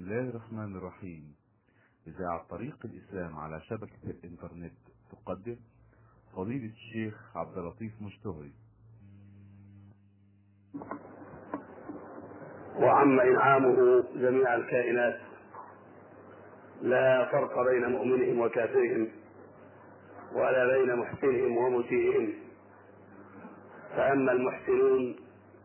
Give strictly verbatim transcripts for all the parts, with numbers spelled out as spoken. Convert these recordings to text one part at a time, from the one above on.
الله الرحمن الرحيم. إذاعة طريق الإسلام على شبكة الإنترنت تقدم فضيلة الشيخ عبد اللطيف مشتهري. وعم إنعامه جميع الكائنات، لا فرق بين مؤمنهم وكافرهم ولا بين محسنهم ومسيئهم. فأما المحسنون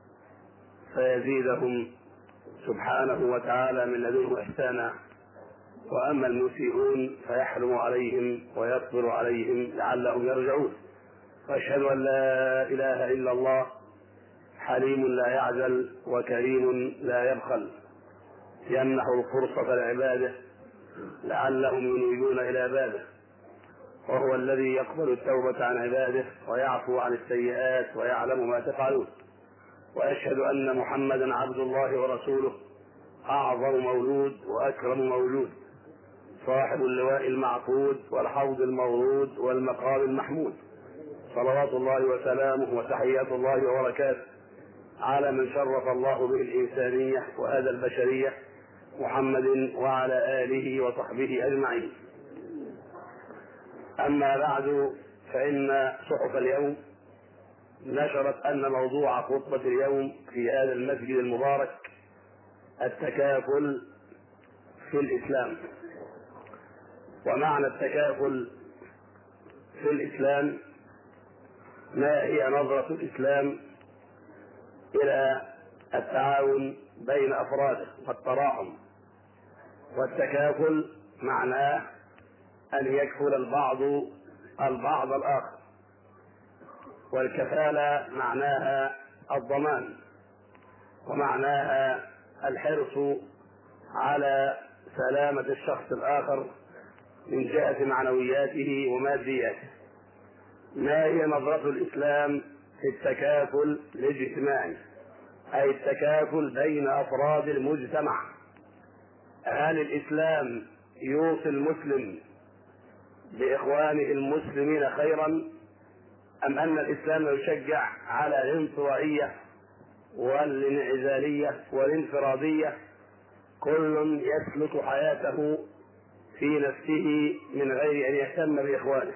فيزيدهم سبحانه وتعالى من لدنه إحسانا، وأما المسيئون فيحلم عليهم ويصبر عليهم لعلهم يرجعون. وأشهد أن لا إله إلا الله حليم لا يعجل وكريم لا يبخل، يمنح الفرصة لعباده لعلهم ينيبون إلى بابه، وهو الذي يقبل التوبة عن عباده ويعفو عن السيئات ويعلم ما تفعلون. وأشهد أن محمدا عبد الله ورسوله، أعظم مولود وأكرم مولود، صاحب اللواء المعقود والحوض المورود والمقام المحمود، صلوات الله وسلامه وتحيات الله وبركاته على من شرف الله به الإنسانية وهذا البشرية، محمد وعلى آله وصحبه أجمعين. أما بعد، فإن صحف اليوم نشرت أن موضوع خطبة اليوم في هذا المسجد المبارك التكافل في الإسلام. ومعنى التكافل في الإسلام، ما هي نظرة الإسلام إلى التعاون بين أفراده والتراحم. والتكافل معناه أن يكفل البعض البعض الآخر، والكفالة معناها الضمان، ومعناها الحرص على سلامة الشخص الآخر من جهة معنوياته ومادياته. ما هي نظرة الإسلام في التكافل الاجتماعي، أي التكافل بين أفراد المجتمع؟ هل الإسلام يوصي المسلم بإخوانه المسلمين خيرا، أم أن الإسلام يشجع على الانطوائية والانعزالية والانفرادية، كل يسلك حياته في نفسه من غير أن يهتم بإخوانه؟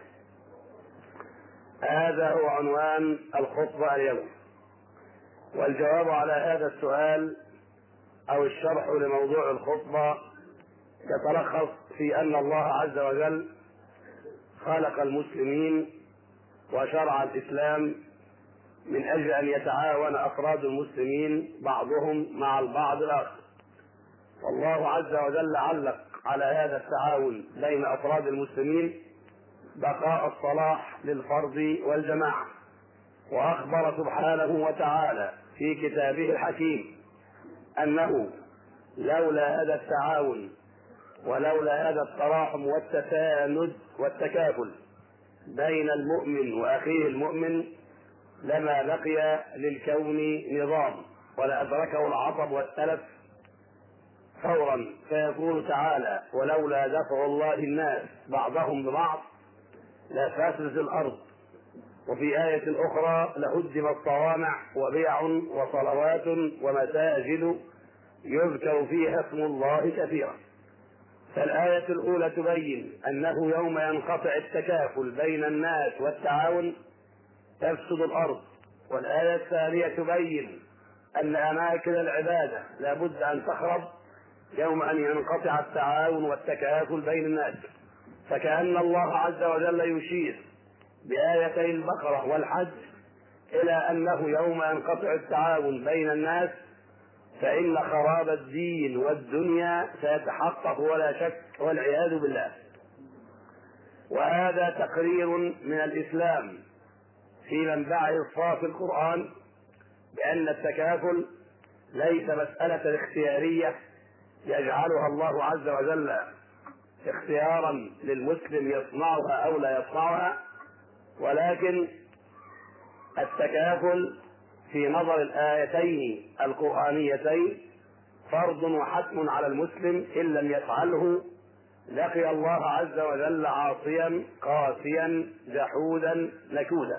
هذا هو عنوان الخطبة اليوم. والجواب على هذا السؤال أو الشرح لموضوع الخطبة يتلخص في أن الله عز وجل خلق المسلمين وشرع الإسلام من أجل أن يتعاون أفراد المسلمين بعضهم مع البعض الآخر. والله عز وجل علق على هذا التعاون بين أفراد المسلمين بقاء الصلاح للفرد والجماعة، وأخبر سبحانه وتعالى في كتابه الحكيم أنه لولا هذا التعاون ولولا هذا التراحم والتساند والتكافل بين المؤمن وأخيه المؤمن لما بقي للكون نظام، ولأدركه العطب والتلف فورا. فيقول تعالى: ولولا دفع الله الناس بعضهم ببعض لفسدت الأرض. وفي آية أخرى: لهدمت صوامع وبيع وصلوات ومساجد يذكر فيها اسم الله كثيرا. فالآية الأولى تبين أنه يوم ينقطع التكافل بين الناس والتعاون تفسد الأرض. والآية الثانية تبين أن أماكن العبادة لا بد أن تخرب يوم أن ينقطع التعاون والتكافل بين الناس. فكأن الله عز وجل يشير بآيتي البقرة والحج إلى أنه يوم ينقطع التعاون بين الناس فإن خراب الدين والدنيا سيتحقق ولا شك، والعياذ بالله. وهذا تقرير من الإسلام في منبعه الصافي القرآن بأن التكافل ليس مسألة اختيارية يجعلها الله عز وجل اختيارا للمسلم يصنعها أو لا يصنعها، ولكن التكافل في نظر الآيتين القرآنيتين فرض وحتم على المسلم، إن لم يفعله لقي الله عز وجل عاصيا قاسيا جحودا نكودا.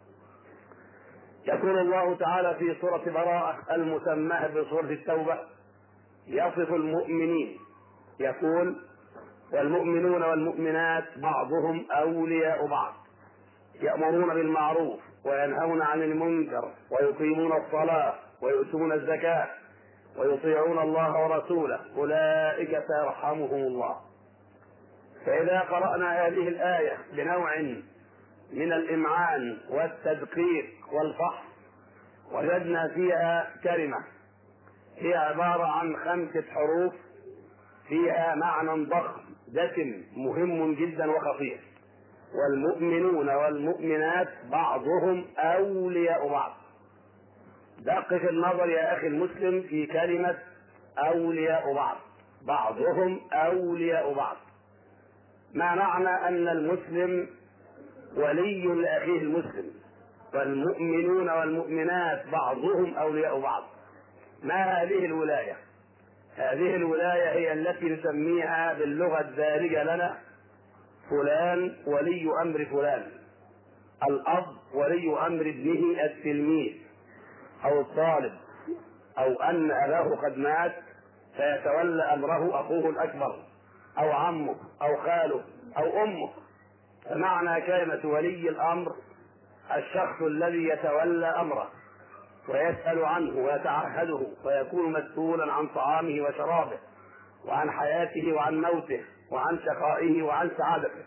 يقول الله تعالى في سورة براءة المسماة بسورة التوبة يصف المؤمنين يقول: والمؤمنون والمؤمنات بعضهم أولياء بعض يأمرون بالمعروف وينهون عن المنكر ويقيمون الصلاة ويؤتون الزكاة ويطيعون الله ورسوله أولئك سيرحمهم الله. فإذا قرأنا هذه الآية بنوع من الإمعان والتدقيق والفحص وجدنا فيها كلمة هي عبارة عن خمسة حروف فيها معنى ضخم دسم مهم جدا وخطير: والمؤمنون والمؤمنات بعضهم أولياء بعض. دقق النظر يا أخي المسلم في كلمة أولياء بعض، بعضهم أولياء بعض. ما معنى أن المسلم ولي لأخيه المسلم، والمؤمنون والمؤمنات بعضهم أولياء بعض؟ ما هذه الولاية؟ هذه الولاية هي التي نسميها باللغة الدارجة لنا فلان ولي أمر فلان. الأب ولي أمر ابنه التلميذ أو الطالب، أو أن أباه قد مات فيتولى أمره أخوه الأكبر أو عمه أو خاله أو أمه. فمعنى كلمة ولي الأمر الشخص الذي يتولى أمره ويسأل عنه ويتعهده ويكون مسؤولا عن طعامه وشرابه وعن حياته وعن موته وعن شقائه وعن سعادته.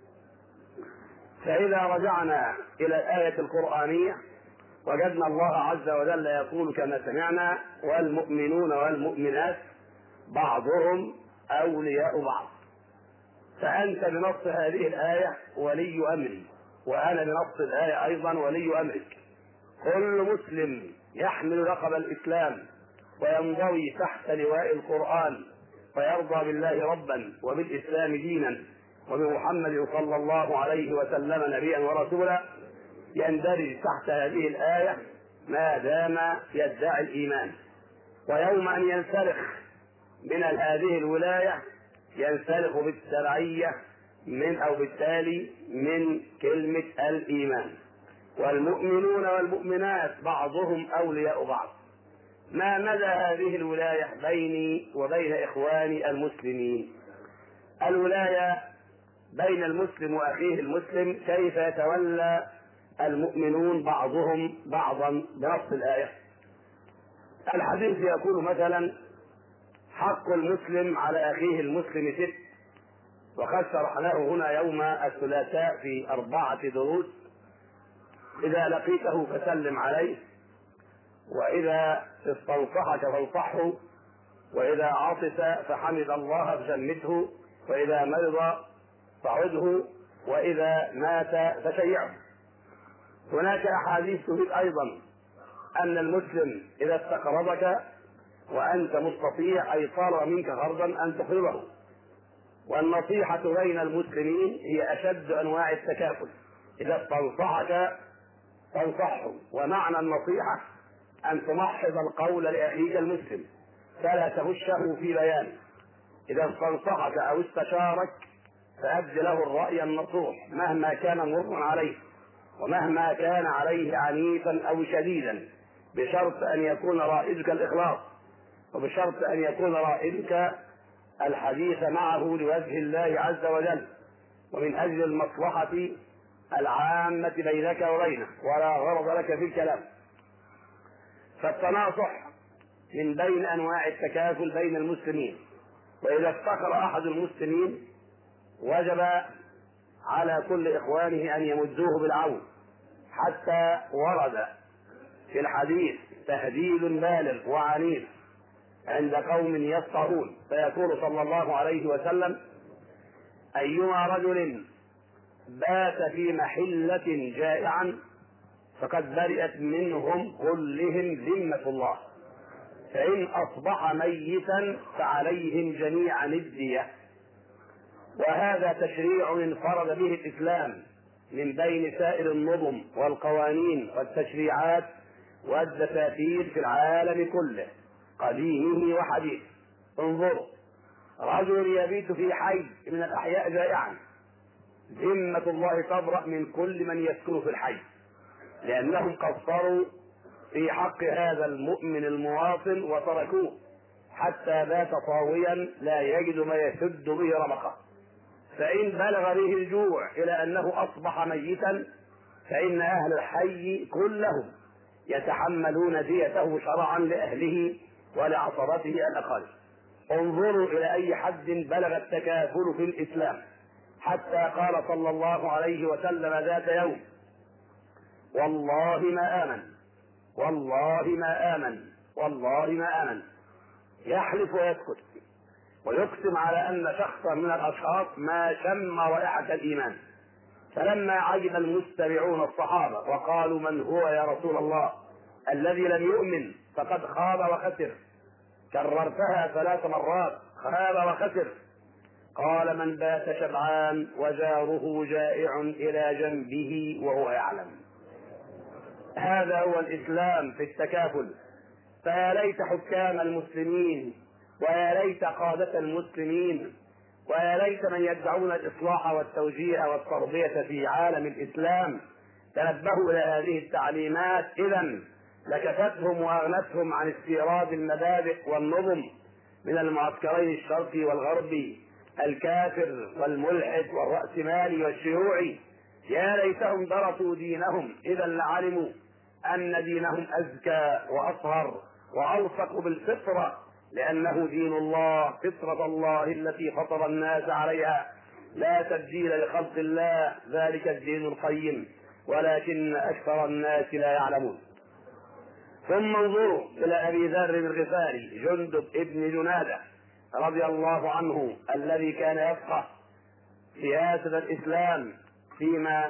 فإذا رجعنا إلى الآية القرآنية وجدنا الله عز وجل يقول كما سمعنا: والمؤمنون والمؤمنات بعضهم أولياء بعض. فأنت بنص هذه الآية ولي أمري، وأنا بنص الآية أيضا ولي أمرك. كل مسلم يحمل لقب الإسلام وينضوي تحت لواء القرآن ويرضى بالله ربا وبالإسلام دينا وبمحمد صلى الله عليه وسلم نبيا ورسولا يندرج تحت هذه الآية ما دام يدعي الإيمان. ويوم أن ينسلخ من هذه الولاية ينسلخ بالتبعية من أو بالتالي من كلمة الإيمان. والمؤمنون والمؤمنات بعضهم أولياء بعض. ما مدى هذه الولاية بيني وبين إخواني المسلمين؟ الولاية بين المسلم وأخيه المسلم كيف يتولى المؤمنون بعضهم بعضا بنص الآية. الحديث يقول مثلا: حق المسلم على أخيه المسلم ست، وقد شرحناه هنا يوم الثلاثاء في أربعة دروس: إذا لقيته فسلم عليه، وإذا استنصحك فانصحه، وإذا عطس فحمد الله فشمته، وإذا مرض فعده، وإذا مات فشيعه. هناك أحاديث تفيد أيضا أن المسلم إذا استقرضك وأنت مستطيع أي طلب منك قرضا أن تقرضه. والنصيحة بين المسلمين هي أشد أنواع التكافل. إذا استنصحك تنصحه، ومعنى النصيحة أن تمحض القول لأخيك المسلم فلا تغشه في بيانه. إذا استنصحك أو استشارك فأبد له الرأي النصوح مهما كان مرا عليه ومهما كان عليه عنيفا أو شديدا، بشرط أن يكون رائدك الإخلاص، وبشرط أن يكون رائدك الحديث معه لوجه الله عز وجل ومن أجل المصلحة العامة بينك وبينه، ولا غرض لك في الكلام. فالتناصح من بين أنواع التكافل بين المسلمين. وإذا افتقر أحد المسلمين وجب على كل إخوانه أن يمدوه بالعون، حتى ورد في الحديث تهديد بالغ وعنيف عند قوم يفقهون، فيقول صلى الله عليه وسلم: أيما رجل بات في محلة جائعا فقد برئت منهم كلهم ذمة الله، فإن أصبح ميتا فعليهم جميعا الدية. وهذا تشريع انفرد به الإسلام من بين سائر النظم والقوانين والتشريعات والدساتير في العالم كله قديمه وحديثه. انظروا: رجل يبيت في حي من الأحياء جائعا، ذمة الله تبرأ من كل من يسكن في الحي، لأنهم قصروا في حق هذا المؤمن المواطن وتركوه، حتى بات طاويا لا يجد ما يسد به رمقه، فإن بلغ به الجوع إلى أنه أصبح ميتا فإن أهل الحي كلهم يتحملون ديته شرعا لأهله ولعصبته الأقل. انظروا إلى أي حد بلغ التكافل في الإسلام، حتى قال صلى الله عليه وسلم ذات يوم: والله ما آمن، والله ما آمن، والله ما آمن، يحلف ويسكت ويقسم على أن شخصا من الأشخاص ما شم رائحة الإيمان. فلما عجب المستمعون الصحابة وقالوا: من هو يا رسول الله الذي لم يؤمن فقد خاب وخسر؟ كررتها ثلاث مرات: خاب وخسر. قال: من بات شبعان وجاره جائع إلى جنبه وهو يعلم. هذا هو الإسلام في التكافل. فيا ليت حكام المسلمين، ويا ليت قادة المسلمين، ويا ليت من يدعون الإصلاح والتوجيه والتربية في عالم الإسلام تنبهوا إلى هذه التعليمات، إذن لكفتهم وأغنتهم عن استيراد المبادئ والنظم من المعسكرين الشرقي والغربي، الكافر والملحد والرأسمالي والشيوعي. يا ليتهم درسوا دينهم، إذا لعلموا أن دينهم أزكى وأطهر وأوثق بالفطرة، لأنه دين الله، فطرة الله التي فطر الناس عليها، لا تبديل لخلق الله، ذلك الدين القيم، ولكن أكثر الناس لا يعلمون. ثم انظروا إلى أبي ذر الغفاري جندب ابن جنادة رضي الله عنه، الذي كان يفقه سياسة الإسلام فيما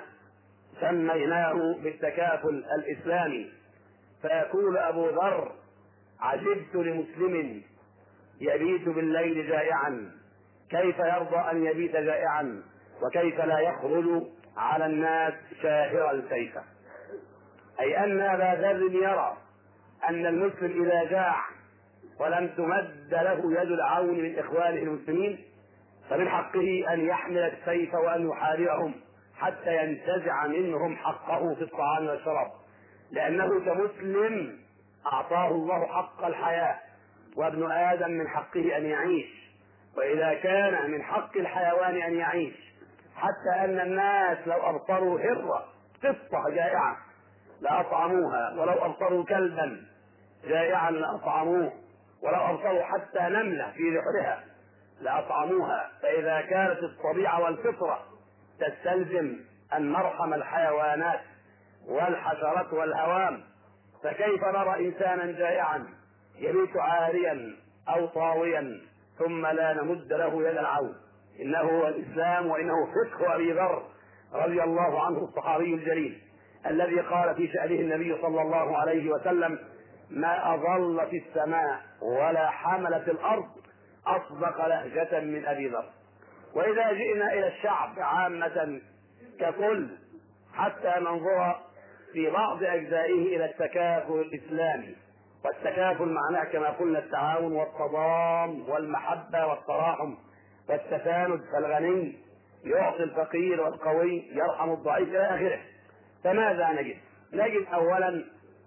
سميناه بالتكافل الإسلامي. فيقول أبو ذر: عجبت لمسلم يبيت بالليل جائعا، كيف يرضى أن يبيت جائعا وكيف لا يخرج على الناس شاهرا سيفا؟ أي أن أبا ذر يرى أن المسلم إذا جاع ولم تمد له يد العون من إخوانه المسلمين فمن حقه أن يحمل السيف وأن يحاربهم حتى ينتزع منهم حقه في الطعام والشراب، لأنه كمسلم أعطاه الله حق الحياة، وابن آدم من حقه أن يعيش. وإذا كان من حق الحيوان أن يعيش، حتى أن الناس لو أبصروا هرة قطة جائعة لأطعموها، ولو أبصروا كلبا جائعا لأطعموه، ولو أبصروا حتى نملة في ذحرها لأطعموها. فإذا كانت الطبيعة والفطرة تستلزم أن نرحم الحيوانات والحشرات والهوام، فكيف نرى إنسانا جائعا يبيت عاريا أو طاويا ثم لا نمد له يد العون؟ إنه هو الإسلام، وإنه فقه أبي ذر رضي الله عنه الصحابي الجليل، الذي قال في شأنه النبي صلى الله عليه وسلم: ما أظل في السماء ولا حملت الأرض أصدق لهجة من أبي ذر. وإذا جئنا إلى الشعب عامة ككل حتى ننظر في بعض أجزائه إلى التكافل الإسلامي، والتكافل معناه كما قلنا التعاون والتضام والمحبة والتراحم والتساند، فالغني يعطي الفقير والقوي يرحم الضعيف إلى آخره. فماذا نجد؟ نجد أولا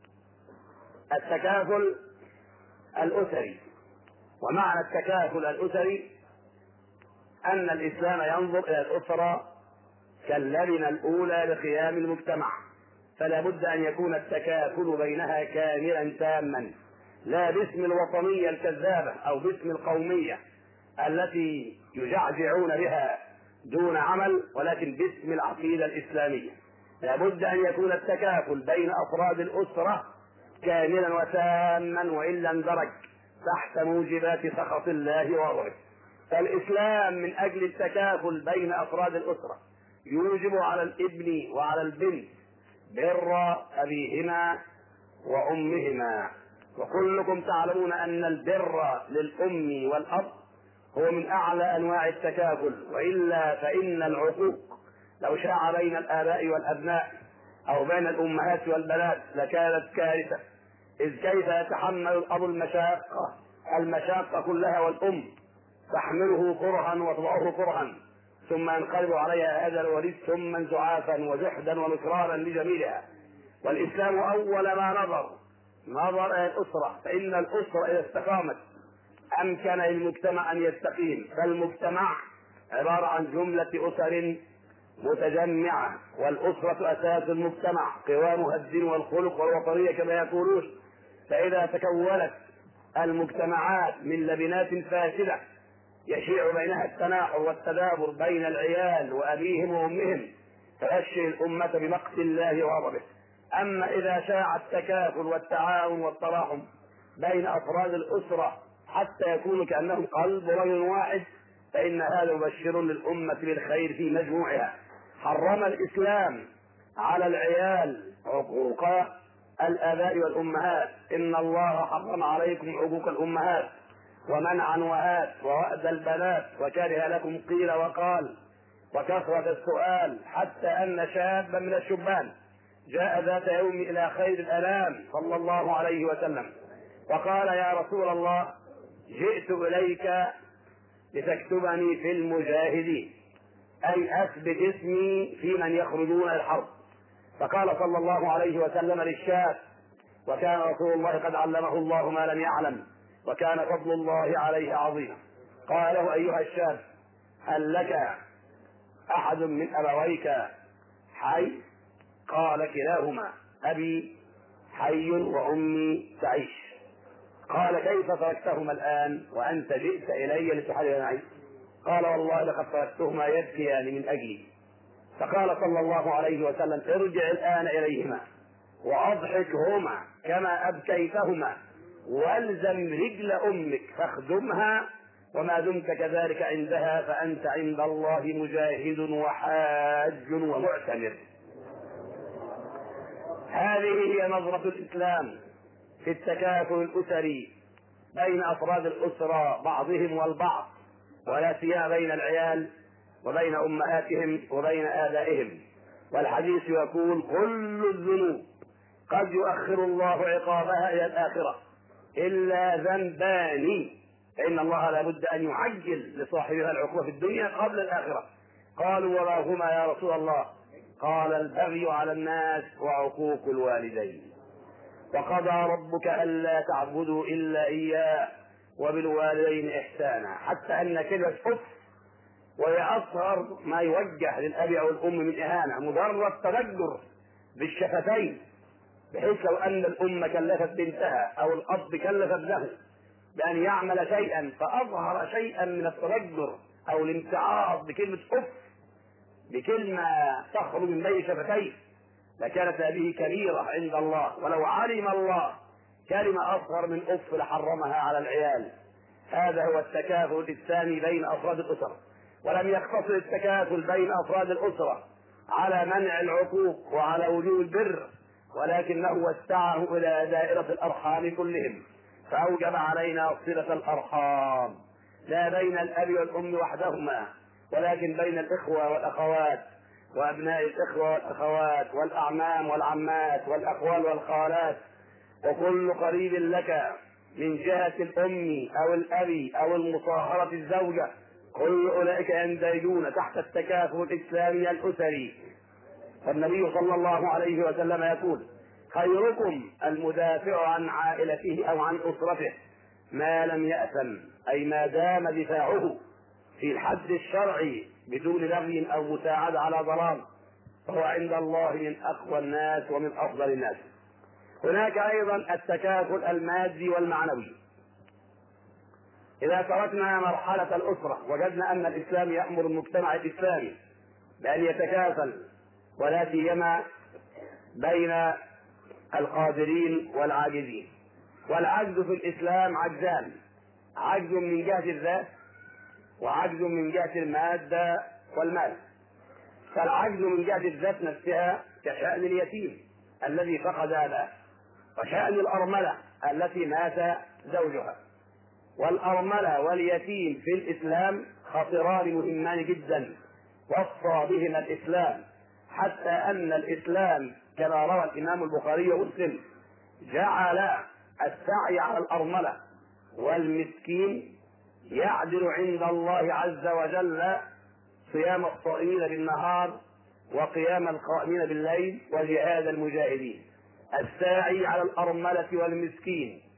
التكافل الأسري. ومعنى التكافل الأسري أن الإسلام ينظر إلى الأسرة كاللبنة الأولى لقيام المجتمع، فلا بد أن يكون التكافل بينها كاملا تاما، لا باسم الوطنية الكذابة أو باسم القومية التي يجعجعون بها دون عمل، ولكن باسم العقيدة الإسلامية. لا بد أن يكون التكافل بين أفراد الأسرة كاملا وتاما، وإلا اندرج تحت موجبات سخط الله وغضبه. فالإسلام من أجل التكافل بين أفراد الأسرة يوجب على الابن وعلى البنت بر أبيهما وأمهما، وكلكم تعلمون أن البر للأم والأب هو من أعلى أنواع التكافل، وإلا فإن العقوق لو شاع بين الآباء والأبناء أو بين الأمهات والبنات لكانت كارثة. إذ كيف يتحمل الأب المشاقة المشاقة كلها والأم تحمله كرها وتضعه كرها، ثم ينقلب عليها هذا الوليد ثم زعافا وجحدا ونكرارا لجميلها. والإسلام أول ما نظر نظر إلى الأسرة، فإن الأسرة إذا استقامت أمكن للمجتمع أن يستقيم. فالمجتمع عبارة عن جملة أسر متجمعة، والأسرة أساس المجتمع، قوامها الدين والخلق والوطنية كما يقولون. فإذا تكونت المجتمعات من لبنات فاسدة يشيع بينها التناحر والتدابر بين العيال وأبيهم وأمهم فيشفي الأمة بمقت الله وغضبه. أما إذا شاع التكافل والتعاون والتراحم بين أفراد الأسرة حتى يكونوا كأنهم قلب رجل واحد فإن هذا مبشر للأمة بالخير في مجموعها. حرم الإسلام على العيال عقوق الآباء والأمهات. إن الله حرم عليكم عقوق الأمهات ومنع وآت ووأد البنات وكره لكم قيل وقال وكثرة السؤال، حتى أن شابا من الشبان جاء ذات يوم إلى خير الأنام صلى الله عليه وسلم وقال: يا رسول الله، جئت إليك لتكتبني في المجاهدين، أي أثبت اسمي في من يخرجون الحرب. فقال صلى الله عليه وسلم للشاب، وكان رسول الله قد علمه الله ما لم يعلم وكان فضل الله عليه عظيما، قال له: أيها الشاب، هل لك أحد من أبويك حي؟ قال: كلاهما، أبي حي وأمي تعيش. قال: كيف تركتهما الآن وأنت جئت إلي لتحلل معي؟ قال: والله لقد تركتهما يبكيان من أجلي. فقال صلى الله عليه وسلم: ارجع الآن إليهما وأضحكهما كما أبكيتهما والزم رجل أمك فاخدمها، وما دمت كذلك عندها فأنت عند الله مجاهد وحاج ومعتمر. هذه هي نظرة الإسلام في التكافل الأسري بين أفراد الأسرة بعضهم والبعض، ولا سيما بين العيال وبين أمهاتهم وبين آبائهم. والحديث يقول: كل الذنوب قد يؤخر الله عقابها إلى الآخرة إلا ذنبان، فإن الله لا بد أن يعجل لصاحبها العقوبة في الدنيا قبل الآخرة. قالوا: وما هما يا رسول الله؟ قال: البغي على الناس وعقوق الوالدين. وقضى ربك ألا تعبدوا إلا إياه وبالوالدين إحسانا، حتى أن كلمة أف وهي أصغر ما يوجه للأب أو الأم من إهانة، مجرد تذكر بالشفتين، بحيث لو أن الأم كلفت بنتها أو الأب كلف ابنه بأن يعمل شيئا فأظهر شيئا من التذكر أو الامتعاض بكلمة أف، بكلمة تخرج من بين شفتيه، لكانت هذه كبيرة عند الله. ولو علم الله كلمة أصغر من أف لحرمها على العيال. هذا هو التكافل الثاني بين أفراد الأسرة. ولم يقتصر التكافل بين أفراد الأسرة على منع العقوق وعلى وجوب البر، ولكنه وسعه إلى دائرة الأرحام كلهم، فأوجب علينا صلة الأرحام لا بين الأب والأم وحدهما، ولكن بين الإخوة والأخوات وأبناء الإخوة والأخوات والأعمام والعمات والأخوال والخالات، وكل قريب لك من جهة الأم أو الأب أو المصاهرة الزوجة، كل أولئك يندرجون تحت التكافل الإسلامي الأسري. فالنبي صلى الله عليه وسلم يقول: خيركم المدافع عن عائلته أو عن أسرته ما لم يأثم، أي ما دام دفاعه في الحد الشرعي بدون بغي أو مساعدة على ضرر، فهو عند الله من أقوى الناس ومن أفضل الناس. هناك أيضا التكافل المادي والمعنوي. إذا تركنا مرحلة الأسرة وجدنا أن الإسلام يأمر المجتمع الإسلامي بأن يتكافل، ولا سيما بين القادرين والعاجزين. والعجز في الإسلام عجزان: عجز من جهة الذات وعجز من جهة المادة والمال. فالعجز من جهة الذات نفسها كشأن اليتيم الذي فقد أباه، وشأن الأرملة التي مات زوجها. والأرملة واليتيم في الإسلام خطران مهمان جدا وصى بهما الإسلام، حتى أن الإسلام كما روى الإمام البخاري ومسلم جعل السعي على الأرملة والمسكين يعدل عند الله عز وجل صيام الصائمين بالنهار وقيام القائمين بالليل وجهاد المجاهدين. الساعي على الأرملة والمسكين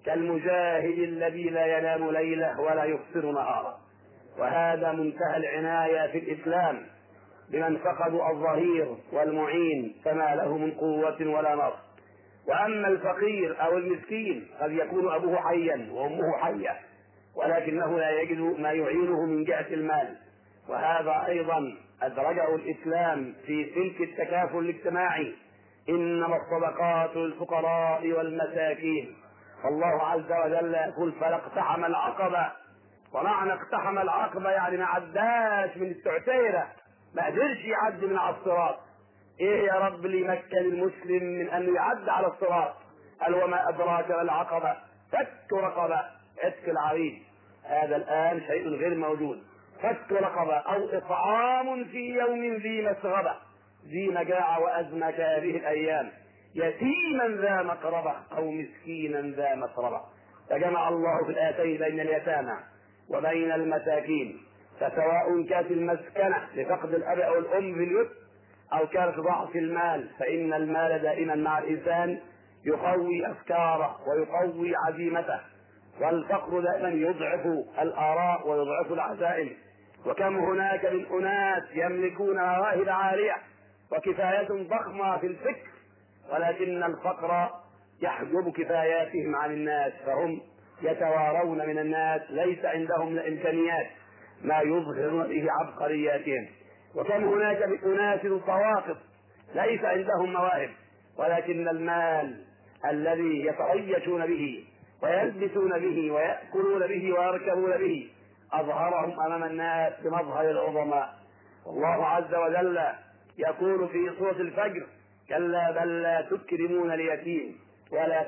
كالمجاهد الذي لا ينام ليله ولا يفطر نهارا. وهذا منتهى العناية في الإسلام بمن فقدوا الظهير والمعين فما له من قوة ولا نصر. وأما الفقير أو المسكين قد يكون أبوه حيا وأمه حية ولكنه لا يجد ما يعينه من جهة المال، وهذا أيضا أدرجه الإسلام في سلك التكافل الاجتماعي: إنما الصدقات للفقراء والمساكين. فالله عز وجل يقول: فلا اقتحم العقبة. ومعنى اقتحم العقبة يعني ما عداش من التعتيرة، ما قدرش يعدي من على الصراط. ايه يا رب اللي يمكن المسلم من انه يعدي على الصراط؟ قال: وما ادراك ما العقبة، فك رقبة، عتق العبيد. هذا الان شيء غير موجود. فك رقبة او اطعام في يوم ذي مسغبة، ذي مجاعة وازمة كهذه الايام، يتيما ذا مقربة او مسكينا ذا مسربة. فجمع الله في الآتين بين اليتامى وبين المساكين، فسواء كانت المسكنة لفقد الأب أو الأم في اليد أو كانت ضعف المال، فإن المال دائما مع الإنسان يقوي أفكاره ويقوي عزيمته، والفقر دائما يضعف الآراء ويضعف العزائم. وكم هناك من أناس يملكون مواهب عالية وكفايات ضخمة في الفكر، ولكن الفقر يحجب كفاياتهم عن الناس، فهم يتوارون من الناس، ليس عندهم الإمكانيات ما يظهرون به عبقرياتهم. وكم هناك من أناس طواقف ليس عندهم مواهب، ولكن المال الذي يتعيشون به ويلبسون به ويأكلون به ويركبون به أظهرهم أمام الناس بمظهر العظماء. والله عز وجل يقول في سورة الفجر: كلا بل لا تكرمون اليتيم ولا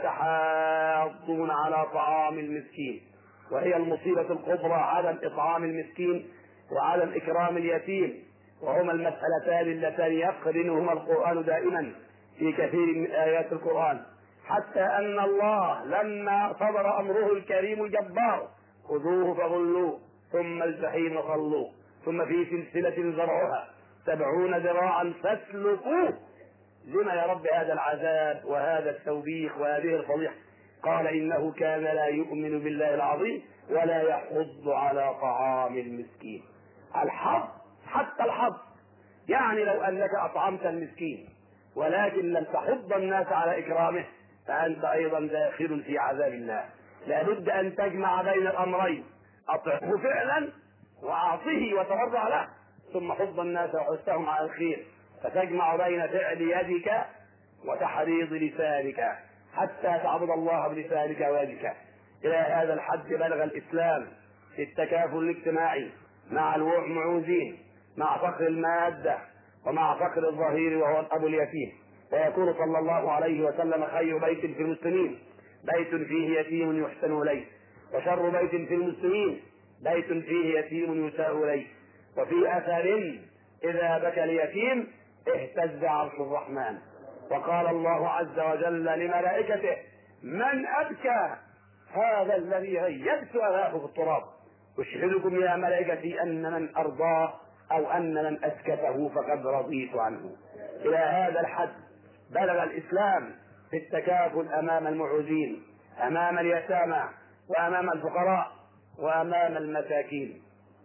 تحاضون على طعام المسكين. وهي المصيبة الكبرى عدم إطعام المسكين وعدم إكرام اليتيم، وهما المسألتان اللتان يقرنهما القرآن دائما في كثير من آيات القرآن، حتى أن الله لما صدر أمره الكريم الجبار: خذوه فغلوه ثم الجحيم صلوه ثم في سلسلة ذرعها سبعون ذراعا فاسلكوه. لما يا رب هذا العذاب وهذا التوبيخ وهذه الفضيحة؟ قال: إنه كان لا يؤمن بالله العظيم ولا يحض على طعام المسكين. الحظ، حتى الحظ، يعني لو أنك أطعمت المسكين ولكن لم تحض الناس على إكرامه فأنت أيضا داخل في عذاب الله. لابد أن تجمع بين الأمرين: أطعمه فعلا وأعطه وتورع له، ثم حض الناس وحثهم على الخير، فتجمع بين فعل يدك وتحريض لسانك حتى تعبد الله بلسانك ويدك. إلى هذا الحد بلغ الإسلام في التكافل الاجتماعي مع المعوزين، مع فقر المادة ومع فقر الظهير وهو الأب اليتيم. ويقول صلى الله عليه وسلم: خير بيت في المسلمين بيت فيه يتيم يحسن إليه، وشر بيت في المسلمين بيت فيه يتيم يساء إليه. وفي أثر: إذا بكى اليتيم اهتز عرش الرحمن. وقال الله عز وجل لملائكته: من أبكى؟ هذا الذي غيبت أباه في التراب. أشهدكم يا ملائكتي أن من أرضاه أو أن من أسكته فقد رضيت عنه. إلى هذا الحد بلغ الإسلام في التكافل أمام المعوزين، أمام اليتامى وأمام الفقراء وأمام المساكين.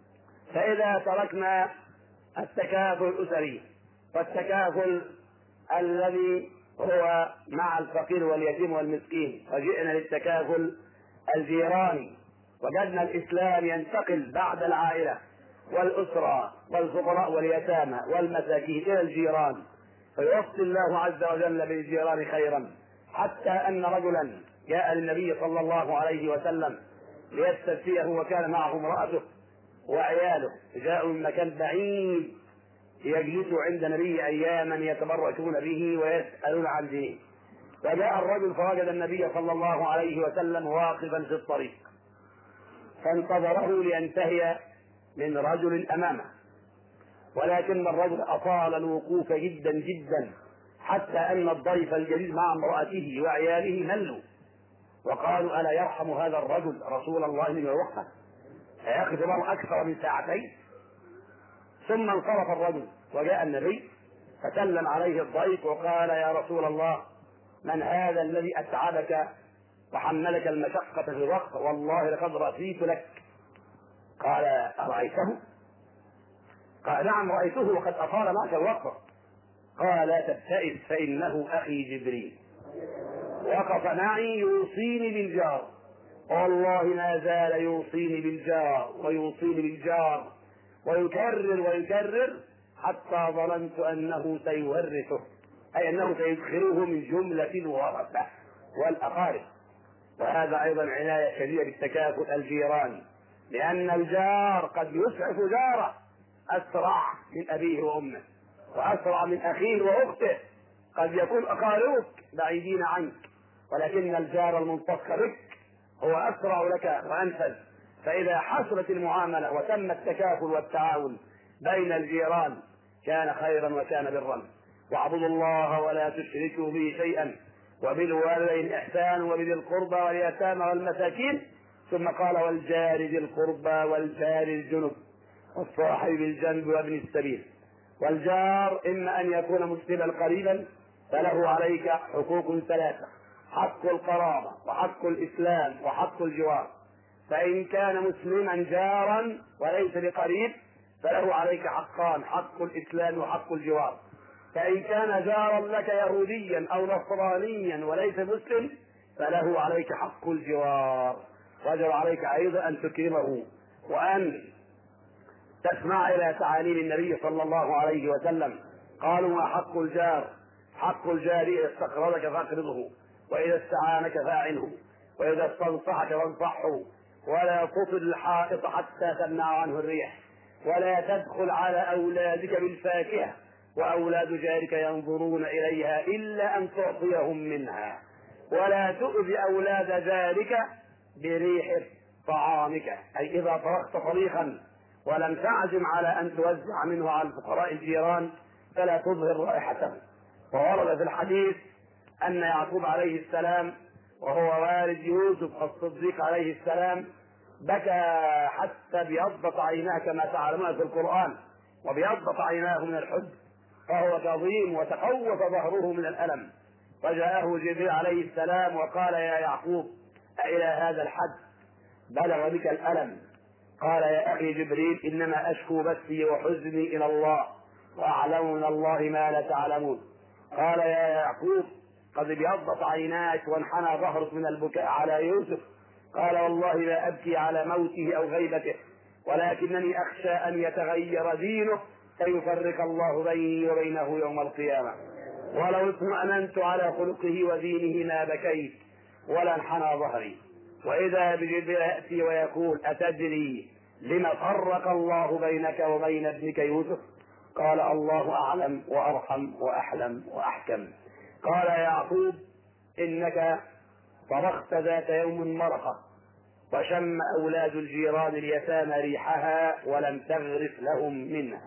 فإذا تركنا التكافل الأسري والتكافل الذي هو مع الفقير واليتيم والمسكين وجئنا للتكافل الجيراني، وجدنا الإسلام ينتقل بعد العائلة والأسرة والفقراء واليتامى والمساكين إلى الجيران، فيوصي الله عز وجل بالجيران خيرا، حتى أن رجلا جاء للنبي صلى الله عليه وسلم ليستفتيه وكان معه امرأته وعياله، جاءوا من مكان بعيد يجلسوا عند النبي أياما يتبركون به ويسألون عن دينه. فجاء الرجل فوجد النبي صلى الله عليه وسلم واقفا في الطريق، فانتظره لينتهي من رجل أمامه، ولكن الرجل أطال الوقوف جدا جدا حتى أن الضيف الجليل مع امرأته وعياله ملوا وقالوا: ألا يرحم هذا الرجل رسول الله من الوقفة؟ هيأخذ معه أكثر من ساعتين. ثم انصرف الرجل وجاء النبي فسلم عليه الضيف وقال: يا رسول الله، من هذا الذي أتعبك وحملك المشقة في الوقت، والله لقد رأيت لك. قال أرأيته؟ قال نعم رأيته وقد أطال معك الوقت. قال لا تبتئس فإنه أخي جبريل وقف معي يوصيني بالجار، والله ما زال يوصيني بالجار ويوصيني بالجار ويكرر ويكرر حتى ظننت أنه سيورثه، أي أنه سيدخله من جملة الورثة والأقارب. وهذا أيضا عناية شديدة بالتكافؤ الجيران، لأن الجار قد يسعف جاره أسرع من أبيه وأمه وأسرع من أخيه وأخته. قد يكون أقاربك بعيدين عنك، ولكن الجار الملتصق بك هو أسرع لك وأنفذ. فإذا حصلت المعاملة وتم التكافل والتعاون بين الجيران كان خيرا وكان برا. واعبدوا الله ولا تشركوا به شيئا وبالوالدين إحسانا وبذي القربى واليتامى والمساكين، ثم قال والجار ذي القربى والجار الجنب والصاحب بالجنب وابن السبيل. والجار إما أن يكون مسلما قريبا فله عليك حقوق ثلاثة: حق القرابة وحق الإسلام وحق الجوار. فإن كان مسلما جارا وليس بقريب فله عليك حقان: حق الإسلام وحق الجوار. فإن كان جارا لك يهوديا أو نصرانيا وليس مسلم فله عليك حق الجوار، وجب عليك أيضا أن تكرمه وأن تسمع إلى تعاليم النبي صلى الله عليه وسلم. قالوا ما حق الجار؟ حق الجار إذا استقرضك فاقرضه، وإذا استعانك فاعنه، وإذا استنصحك فانصحه، ولا تطل الحائط حتى تمنع عنه الريح، ولا تدخل على أولادك بالفاكهة وأولاد جارك ينظرون إليها إلا أن تعطيهم منها، ولا تؤذي أولاد جارك بريح طعامك. أي إذا طرقت طريقا ولم تعزم على أن توزع منه على الفقراء الجيران فلا تظهر رائحته. وورد في الحديث أن يعقوب عليه السلام وهو والد يوسف الصديق عليه السلام بكى حتى بيضت عيناه كما تعلمون في القرآن، وبيضت عيناه من الحزن، فهو كظيم وتقوس ظهره من الألم. فجاءه جبريل عليه السلام وقال يا يعقوب أإلى هذا الحد بلغ بك الألم؟ قال يا أخي جبريل إنما أشكو بثي وحزني إلى الله وأعلم من الله ما لا تعلمون. قال يا يعقوب قد ابيضت عيناك وانحنى ظهرك من البكاء على يوسف. قال والله لا أبكي على موته أو غيبته، ولكنني أخشى أن يتغير دينه فيفرق الله بيني وبينه يوم القيامة. ولو اطمأننت على خلقه ودينه ما بكيت ولا انحنى ظهري. وإذا بجبريل يأتي ويقول أتدري لما فرق الله بينك وبين ابنك يوسف؟ قال الله أعلم وأرحم وأحلم وأحكم. قال يا يعقوب إنك طرقت ذات يوم مرقة وشم أولاد الجيران اليتامى ريحها ولم تغرف لهم منها،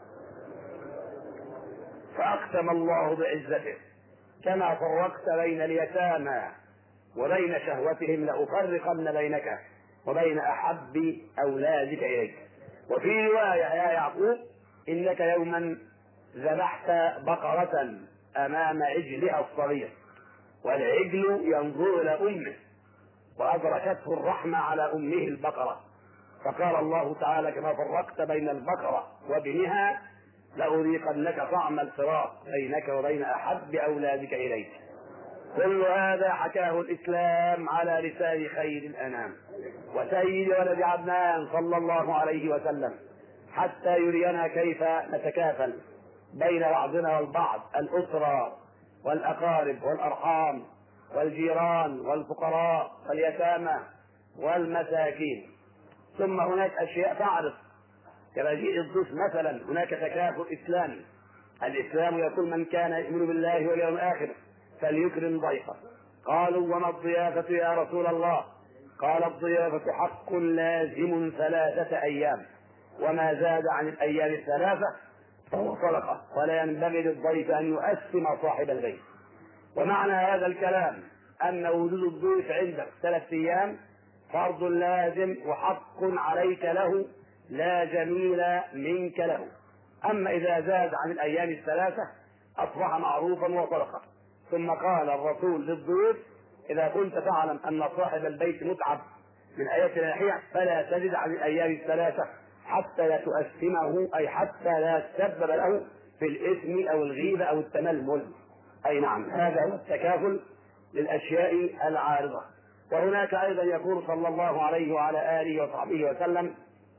فأقسم الله بعزته كما فرقت بين اليتامى وبين شهوتهم لأفرقن بينك وبين أحب أولادك إليك. وفي رواية يا يعقوب إنك يوما ذبحت بقرة أمام عجلها الصغير، والعجل ينظر إلى أمه وأدركته الرحمة على أمه البقرة، فقال الله تعالى كما فرقت بين البقرة وابنها لأذيقنك طعم الفراق بينك وبين أحب أولادك إليك. كل هذا حكاه الإسلام على لسان خير الأنام وسيد ولد عدنان صلى الله عليه وسلم، حتى يرينا كيف نتكافل بين بعضنا والبعض، الأسرة والأقارب والأرحام والجيران والفقراء واليتامى والمساكين. ثم هناك أشياء تعرف كمجيء الضيف مثلا، هناك تكافؤ إسلامي. الإسلام يقول من كان يؤمن بالله واليوم الآخر فليكرم ضيفه. قالوا وما الضيافة يا رسول الله؟ قال الضيافة حق لازم ثلاثة أيام، وما زاد عن الأيام الثلاثة فهو صدقة، ولا ينبغي للضيف أن يؤثم صاحب البيت. ومعنى هذا الكلام أن وجود الضيف عندك ثلاثة أيام فرض لازم وحق عليك له لا جميل منك له. أما إذا زاد عن الأيام الثلاثة أصبح معروفا وصدقة. ثم قال الرسول للضيوف إذا كنت تعلم أن صاحب البيت متعب من أية ناحية فلا تزد عن الأيام الثلاثة حتى لا تؤثمه، أي حتى لا تسبب له في الإثم أو الغيبة أو التململ. أي نعم، هذا هو التكافل للأشياء العارضة. وهناك أيضا يقول صلى الله عليه وعلى آله وصحبه وسلم: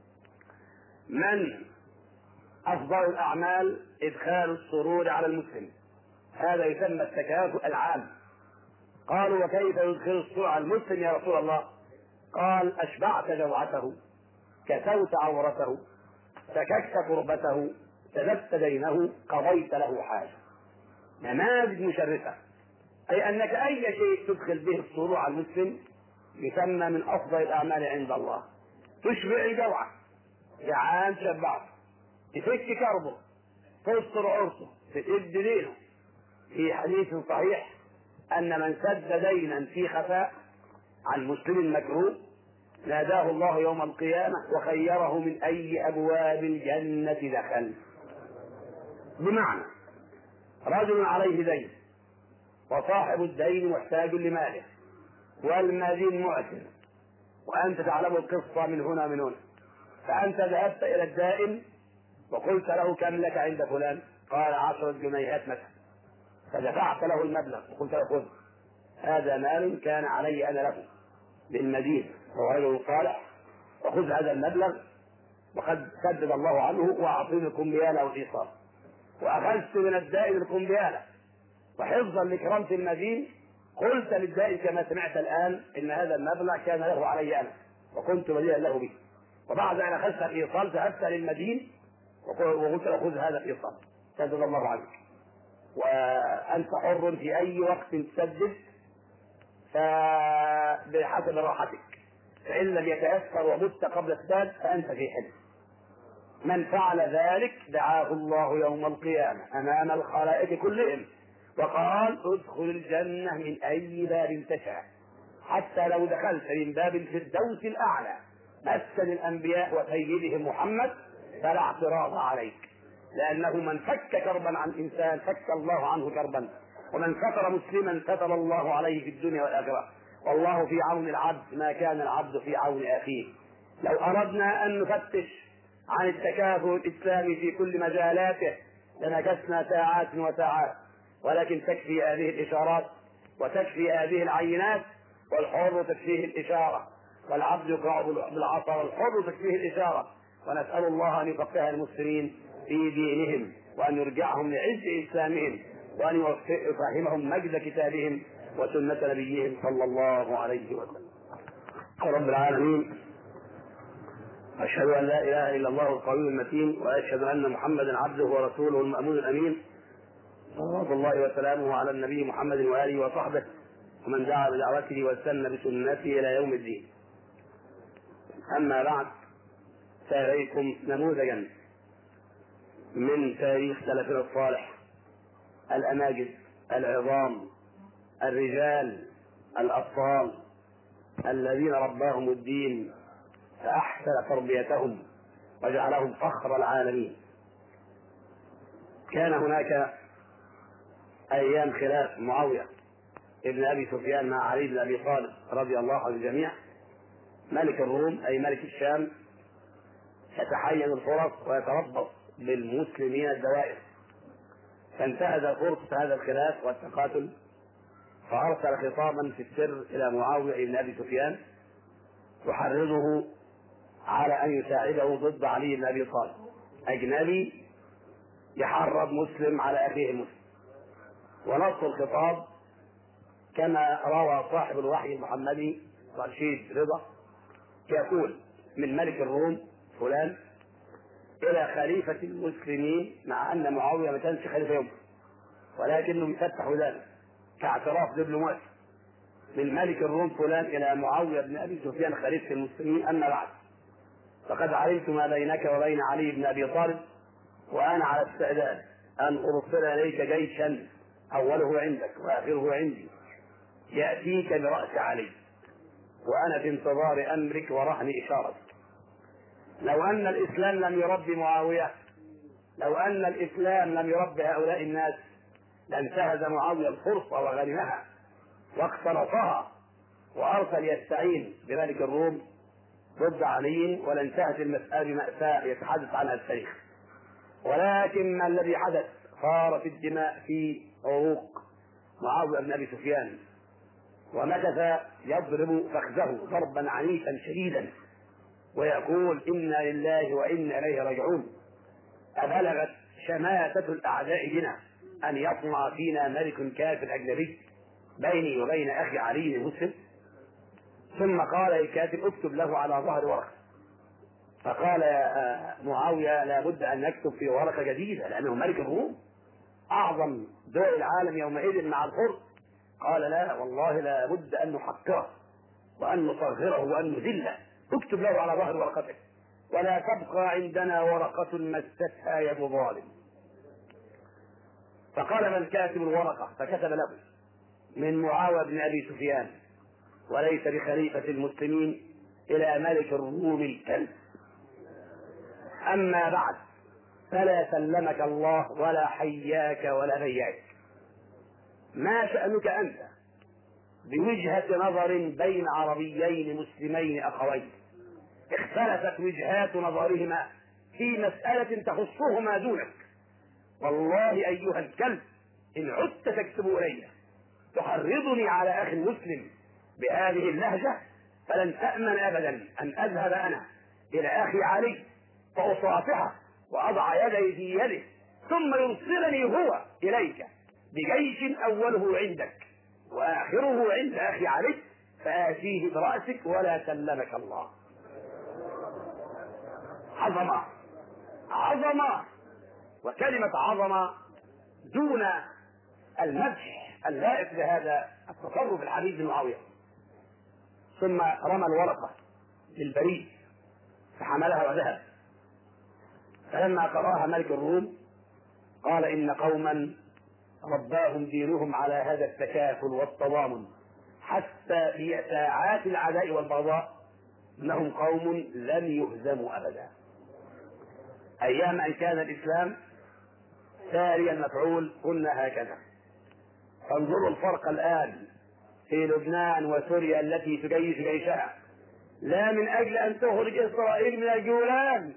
من أفضل الأعمال إدخال السرور على المسلم. هذا يسمى التكافل العام. قالوا: وكيف يدخل السرور على المسلم يا رسول الله؟ قال: أشبعت جوعته، كسوت عورته، فككت كربته، سددت دينه، قضيت له حاجة. نماذج مشرفة، أي أنك أي شيء تدخل به السرور على المسلم يسمى من أفضل الأعمال عند الله. تشبع الجوعة، جعان شبعت، تفك كربه، تستر عرسه، تسد دينه. في حديث صحيح أن من سد دينا في خفاء عن مسلم مكروه ناداه الله يوم القيامة وخيره من أي أبواب الجنة دخل. بمعنى رجل عليه دين وصاحب الدين محتاج لماله والمدين معسر، وأنت تعلم القصة من هنا من هنا، فأنت ذهبت إلى الدائن وقلت له: كم لك عند فلان؟ قال: عشرة جنيهات مثلا. فدفعت له المبلغ وقلت له: خذ، هذا مال كان علي أنا له للمدين، هو رجل صالح، وخذ هذا المبلغ وقد سدد الله عنه وأعطيني القنبيالة والإيصال. وأخذت من الدائن القنبيالة وحفظا لكرامة المدين قلت للدائن كما سمعت الآن إن هذا المبلغ كان له علي أنا وكنت مدينا له به. وبعد أن أخذت الإيصال ذهبت للمدين وقلت له: خذ هذا الإيصال، سدد الله عنك، وأنت حر في أي وقت تسدد فبحسب راحتك، فإن لم يتيسر ومت قبل السداد فأنت في حل. من فعل ذلك دعاه الله يوم القيامة أمام الخلائق كلهم وقال: ادخل الجنة من أي باب تشاء، حتى لو دخلت من باب الفردوس الأعلى مسجد الأنبياء وسيدهم محمد فلا اعتراض عليك، لأنه من فك كربا عن إنسان فك الله عنه كربا، ومن ستر مسلما ستر الله عليه في الدنيا والآخرة، والله في عون العبد ما كان العبد في عون أخيه. لو أردنا أن نفتش عن التكافل الإسلامي في كل مجالاته لنكسنا ساعات وساعات، ولكن تكفي هذه الإشارات وتكفي هذه العينات. والحر تكفيه الإشارة، والعبد يقرأ بالعصا، والحر تكفيه الإشارة. ونسأل الله أن يفقه المسلمين في دينهم وأن يرجعهم لعز إسلامهم وأن يفهمهم مجد كتابهم وسنة نبيهم صلى الله عليه وسلم. رب العالمين، أشهد أن لا إله إلا الله القوي المتين، وأشهد أن محمدا عبده ورسوله المأمون الأمين، صلوات الله وسلامه على النبي محمد وآله وصحبه ومن دعا بدعوته واستنى بسنته إلى يوم الدين. أما بعد، سأريكم نموذجا من تاريخ سلفنا الصالح، الأماجد العظام، الرجال الأبطال الذين رباهم الدين فأحسن تربيتهم وجعلهم فخر العالمين. كان هناك أيام خلاف معاوية ابن أبي سفيان مع علي بن أبي طالب رضي الله عن الجميع، ملك الروم أي ملك الشام، يتحين الفرص ويتربص بالمسلمين الدوائر، فانتهز فرصة هذا الخلاف والتقاتل فأرسل خطابا في السر إلى معاوية بن أبي سفيان يحرضه على أن يساعده ضد علي بن أبي طالب، أجنبي يحرض مسلم على أخيه المسلم. ونص الخطاب كما روى صاحب الوحي المحمدي رشيد رضا، يقول: من ملك الروم فلان إلى خليفة المسلمين، مع أن معاوية ما كانش خليفة يوم ولكنه يفتح ذلك كاعتراف دبلوماسي، من ملك الروم فلان إلى معاوية بن أبي سفيان خليفة المسلمين، أما بعد فقد علمت ما بينك وبين علي بن أبي طالب، وأنا على استعداد أن أرسل إليك جيشا أوله عندك وآخره عندي يأتيك برأس علي، وأنا في انتظار أمرك ورهن إشارتك. لو أن الإسلام لم يربي معاوية، لو أن الإسلام لم يربي هؤلاء الناس لانتهز معاوية الفرصة وغنمها واقتنصها وارسل يستعين بملك الروم ضد علي، ولا انتهت المسألة بمأساة يتحدث عنها التاريخ. ولكن ما الذي حدث صارت الدماء في عروق معاوية بن أبي سفيان، ومكث يضرب فخذه ضربا عنيفا شديدا ويقول إنا لله وإنا إليه راجعون. أبلغت شماتة الأعداء بنا أن يطمع فينا ملك كافر أجنبي بيني وبين أخي علي المسلم. ثم قال الكاتب اكتب له على ظهر ورقة، فقال معاوية لابد أن نكتب في ورقة جديدة لأنه ملك الروم أعظم دول العالم يومئذ مع الحر. قال لا والله لابد أن نحقره وأن نصغره وأن نذله، اكتب له على ظهر ورقتك ولا تبقى عندنا ورقة مستها يد ظالم. فقال من كاتب الورقة؟ فكتب له من معاوية بن أبي سفيان وليس بخليفة المسلمين إلى ملك الروم الكلب. أما بعد فلا سلمك الله ولا حياك ولا بياك. ما شأنك أنت بوجهة نظر بين عربيين مسلمين أخوين اختلفت وجهات نظرهما في مسألة تخصهما دونك؟ والله أيها الكلب إن عدت تكتب إلي تحرضني على أخ مسلم بهذه اللهجة فلن تأمن أبدا أن أذهب أنا إلى أخي علي فأصافحه وأضع يدي في يده ثم يرسلني هو إليك بجيش أوله عندك وآخره عند أخي علي فآتيه برأسك ولا سلمك الله. عظمة عظمة، وكلمة عظمة دون المدح اللائق بهذا التصرف الحديث معاوية. ثم رمى الورقة للبريد فحملها وذهب. فلما قرأها ملك الروم قال إن قوما رباهم دينهم على هذا التكافل والتضامن حتى في ساعات العداء والبغضاء انهم قوم لن يهزموا ابدا. ايام ان كان الاسلام ساريا المفعول كنا هكذا. فانظروا الفرق الان في لبنان وسوريا التي تجيش جيشها لا من اجل ان تخرج اسرائيل من الجولان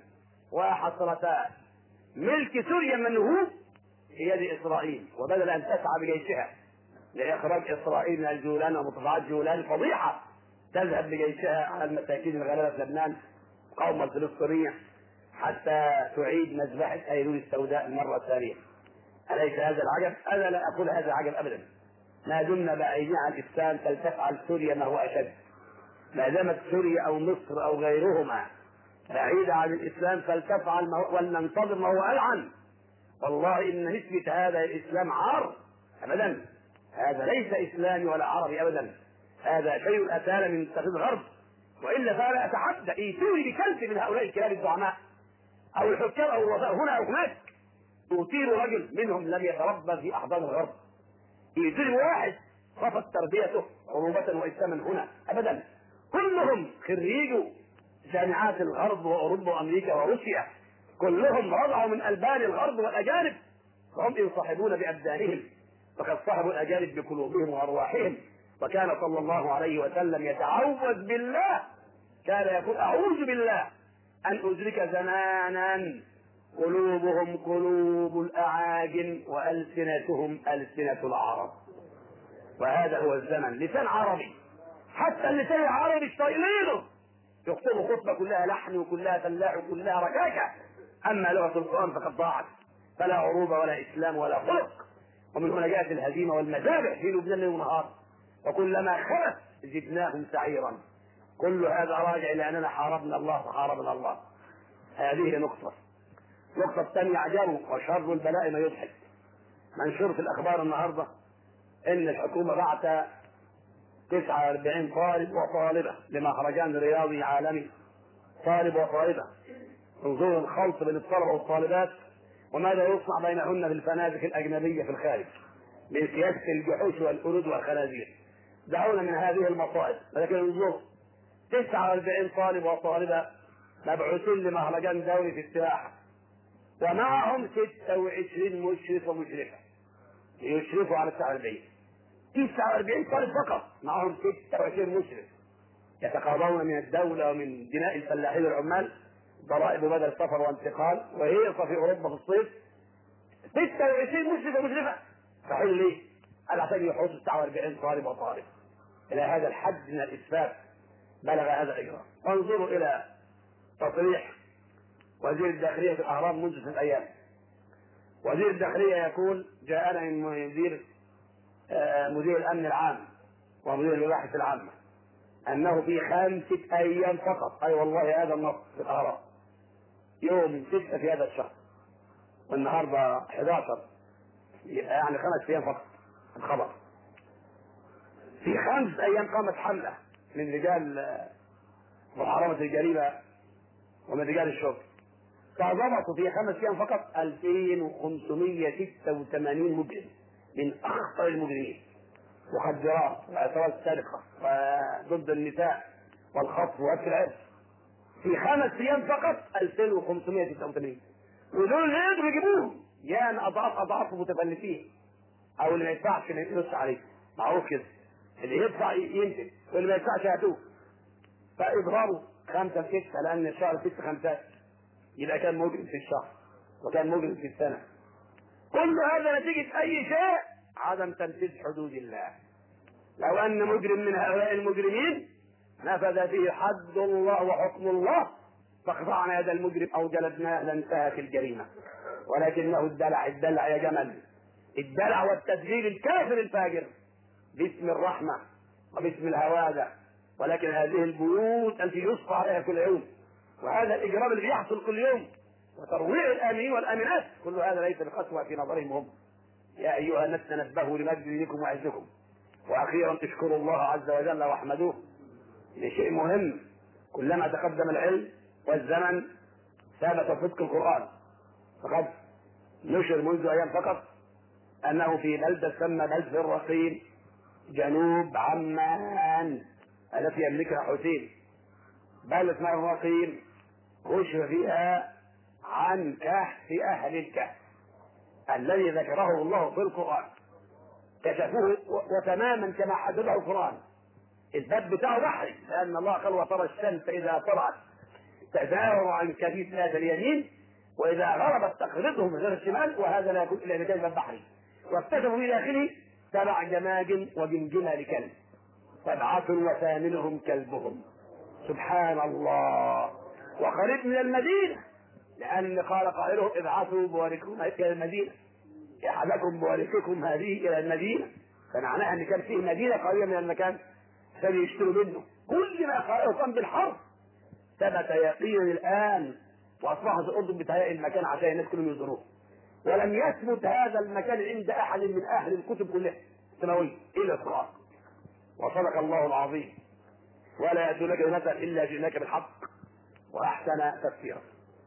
وحصرتا ملك سوريا من هو في يد اسرائيل، وبدل ان تسعى بجيشها لاخراج اسرائيل من الجولان ومرتفعات جولان فضيحه تذهب بجيشها على المساكين الغلابه في لبنان قوم الفلسطينيه حتى تعيد مذبحه ايلول السوداء المره الثانيه. اليس هذا العجب؟ انا لا اقول هذا العجب ابدا. ما دمنا بعيدين عن الاسلام فلتفعل سوريا ما هو اشد. ما دامت سوريا او مصر او غيرهما بعيده عن الاسلام فلتفعل ما هو ولننتظر ما هو العن. والله ان نسبه هذا الاسلام عار ابدا. هذا ليس اسلامي ولا عربي ابدا. هذا شيء اتانا من تقليد الغرب، والا فانا اتحدى ايتوني بكلب من هؤلاء الكلاب الزعماء او الحكام او الوزراء هنا او هناك يطير رجل منهم لم يتربى في احضان الغرب. يطير واحد رفض تربيته عروبه واسلاما هنا ابدا. كلهم خريجوا جامعات الغرب واوروبا وامريكا وروسيا، كلهم رضعوا من البان الغرب والاجانب وهم يصاحبون بابدانهم فقد صاحبوا الاجانب بقلوبهم وارواحهم. وكان صلى الله عليه وسلم يتعوذ بالله، كان يقول اعوذ بالله ان ادرك زمانا قلوبهم قلوب الاعاجم والسنتهم السنه العرب. وهذا هو الزمن. لسان عربي، حتى اللسان العربي مش طايقينه، يخطبوا خطبه كلها لحن وكلها فلاح وكلها ركاكه. اما لغه القران فقد ضاعت، فلا عروبه ولا اسلام ولا خلق. ومن هنا جاءت الهزيمه والمذابح في لبنان ليل ونهار، وكلما خلت زدناهم سعيرا. كل هذا راجع الى اننا حاربنا الله فحاربنا الله. هذه نقطه. النقطه الثانيه عجب وشر البلاء ما يضحك. منشور في الاخبار النهارده ان الحكومه بعت تسعة وأربعين طالب وطالبه لمهرجان رياضي عالمي. طالب وطالبه، انظروا الخلط بين الطلبه والطالبات وماذا يصنع بينهن في الفنادق الاجنبيه في الخارج من سياسه الجحوش والقرود والخنازير. دعونا من هذه المصائب. ولكن انظروا تسعة وأربعين طالب وطالبه مبعوثين لمهرجان دولي في السباحه ومعهم ستة وعشرين مشرف ومشرفه يشرفوا على تسعة وأربعين. تسعة وأربعين طالب فقط، معهم ستة وعشرين مشرف يتقاضون من الدولة ومن دماء الفلاحين العمال ضرائب بدل سفر وانتقال وهيصة في أوروبا في الصيف. ستة وعشرين مشرف ومشرفة فحل ليه؟ قال عشان يحوطوا تسعة وأربعين طالب وطالب. إلى هذا الحد من الإسفاف بلغ هذا الإجرام. وانظروا إلى تصريح وزير الداخلية في الأهرام منذ ست أيام. وزير الداخلية يقول: جاءنا من مدير آه مدير الأمن العام ومدير المباحث العامة أنه في خمسة أيام فقط، أي والله هذا النص في الأهرام، يوم ستة في هذا الشهر والنهارده أحد عشر، يعني خمس أيام فقط الخبر. في خمس أيام قامت حملة من رجال محاربة الجريمة ومن رجال الشرطة، فضبطوا في خمس أيام فقط ألفين وخمسمائة وستة وثمانين مجرم من أخطر المجرمين، مخدرات وعصابات سرقة وضد النساء والخطف وأكل العرس. في خمس أيام فقط ألفين وخمسمائة وستة وثمانين، ودول اللي يقدروا يجيبوهم يعني أضعاف أضعاف متفلتين، أو اللي ما يدفعش ما يقدرش عليه، معروف كده، اللي يدفع ينتج واللي ما يدفعش هاتوه. فإضراره خمسة في ستة، لأن الشهر ست خمسات، يبقى كان مجرم في الشهر وكان مجرم في السنة. كل هذا نتيجة أي شيء؟ عدم تنفيذ حدود الله. لو أن مجرم من هؤلاء المجرمين نفذ فيه حد الله وحكم الله فقطعنا يد المجرم أو جلدناه لانتهت الجريمة، ولكنه الدلع الدلع يا جمل، الدلع والتدليل الكافر الفاجر باسم الرحمة وباسم الهوادة. ولكن هذه البيوت التي يصفى عليها كل يوم، وهذا الإجرام اللي بيحصل كل يوم، وترويع الآمنين والآمنات، كل هذا ليس بقسوة في نظرهم هم. يا أيها الناس تنبهوا لمجد دينكم وعزكم، وأخيرا اشكروا الله عز وجل واحمدوه لشيء مهم. كلما تقدم العلم والزمن ثبت صدق القرآن. فقد نشر منذ أيام فقط أنه في بلدة تسمى بلدة الرقيم جنوب عمان التي يملكها حسين، بلدة اسمها الرقيم، كشف فيها عن كهف أهل الكهف الذي ذكره الله في القرآن، كشفوه وتماما كما حدده القرآن. الباب بتاعه بحري، لأن الله قال: وترى الشمس إذا طلعت تزاور عن كبير ذات اليمين وإذا غربت تقرضهم من الشمال، وهذا لا يكون إلا بكلمة بحري. واكتشفوا في داخله سبع جماجم وجمجمة لكلب، سبعة وثامنهم كلبهم. سبحان الله. وقريب من المدينة، لأن قال قائله: ابعثوا بورقكم إلى المدينة، أحدكم بورقكم هذه إلى المدينة، فمعناها أن كان فيه مدينة قريبة من المكان عشان يشتروا منه. كل ما قاله كان بالحرف ثبت يقين الآن، وأصبحت الأردن بتهيئ المكان عشان الناس كلهم يزوروه. ولم يثبت هذا المكان عند أحد من أهل الكتب كلها السماوية إلا القرآن. وصدق الله العظيم. ولا يأتونك بمثل إلا جئناك بالحق وأحسن تفسيرا.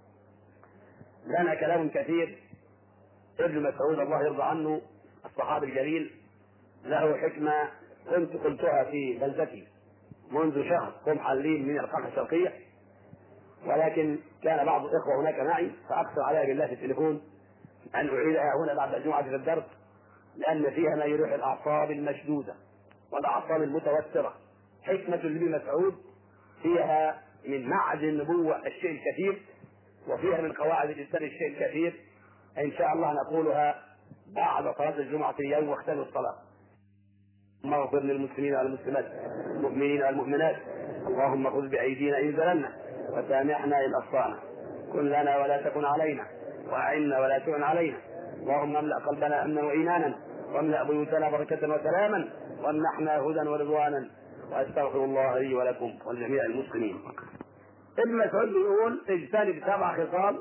لنا كلام كثير. ابن مسعود الله يرضى عنه الصحابي الجليل له حكمة كنت قلتها في بلدتي منذ شهر، هم حالين من القاهرة الشرقية، ولكن كان بعض الإخوة هناك معي فأقصر عليها بالله في التليفون أن أعيدها هنا بعد الجمعة في الدرس، لأن فيها ما يروح الأعصاب المشدودة والأعصاب المتوترة. حكمة لابن مسعود فيها من معدن النبوة الشيء الكثير، وفيها من قواعد الإنسان الشيء الكثير. إن شاء الله نقولها بعد صلاة الجمعة في يوم واختلف الصلاة. اللهم اغفر للمسلمين والمسلمات المؤمنين والمؤمنات. اللهم خذ بأيدينا إن زللنا وسامحنا إن أخطأنا. كن لنا ولا تكن علينا، وأعنا ولا تعن علينا. اللهم املأ قلبنا أمنا وإيمانا، واملأ بيوتنا بركة وسلاما، وامنحنا هدى ورضوانا. وأستغفر الله لي ولكم ولجميع المسلمين. ابن مسعود يقول: اجتنب سبع خصال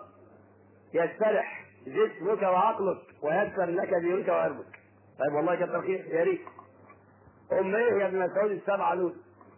يسترح جسمك وعقلك ويسر لك دينك وقلبك. طيب والله كتر خير، يا ريت. أم إيه يا ابن مسعود السبعة دول؟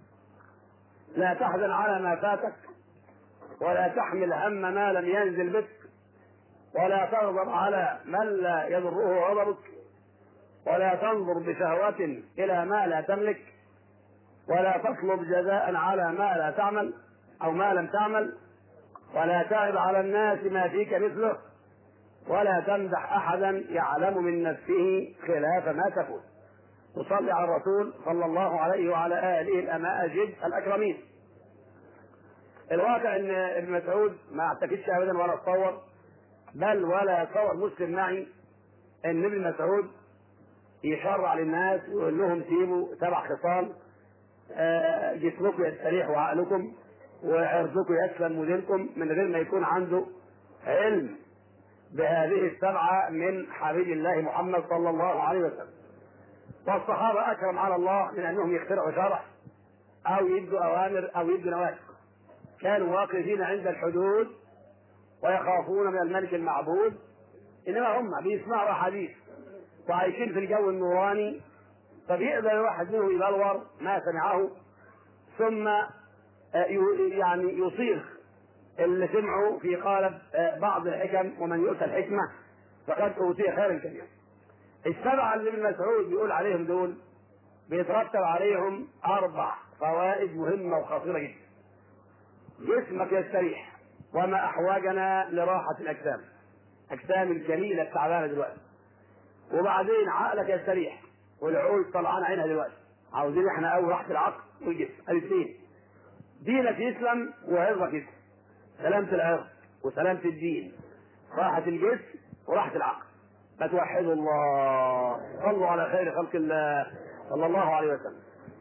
لا تحزن على ما فاتك، ولا تحمل هم ما لم ينزل بك، ولا تغضب على من لا يضره غضبك، ولا تنظر بشهوة إلى ما لا تملك، ولا تطلب جزاء على ما لا تعمل أو ما لم تعمل، ولا تعب على الناس ما فيك مثله، ولا تمدح أحدا يعلم من نفسه خلاف ما تقول. تصلي على الرسول صلى الله عليه وعلى آله الأماجد الأكرمين. الواقع ان ابن مسعود ما اعتقدش ابدا ولا اتصور، بل ولا يتصور مسلم معي ان ابن مسعود يشرع للناس ويقول لهم سيبوا سبع خصال جسمكم يستريح وعقلكم وعرضكم يسلم ودينكم من غير ما يكون عنده علم بهذه السبعه من حبيب الله محمد صلى الله عليه وسلم. والصحابه اكرم على الله من انهم يخترعوا شرع او يدوا اوامر او يدوا نواهي، كانوا واقفين عند الحدود ويخافون من الملك المعبود، انما هم بيسمعوا احاديث وعايشين في الجو النوراني، فبيقدر الواحد منهم يبلور ما سمعه ثم يعني يصيغ اللي سمعه في قالب بعض الحكم، ومن يؤتى الحكمه فقد اوتي خيرا كثيرا. السبعه اللي ابن مسعود بيقول عليهم دول بيترتب عليهم اربع فوائد مهمه وخطيره جدا. جسمك يستريح، وما احوجنا لراحه الاجسام، اجسام الجميله التعبانه دلوقتي. وبعدين عقلك يستريح، والعقول طلعان عينها دلوقتي، عاوزين احنا اول راحه العقل والجسم الاثنين. دينك يسلم وعرضك يسلم، سلامه العرض وسلامه الدين، راحه الجسم وراحه العقل. فتوحدوا الله، صلوا على خير خلق الله صلى الله عليه وسلم.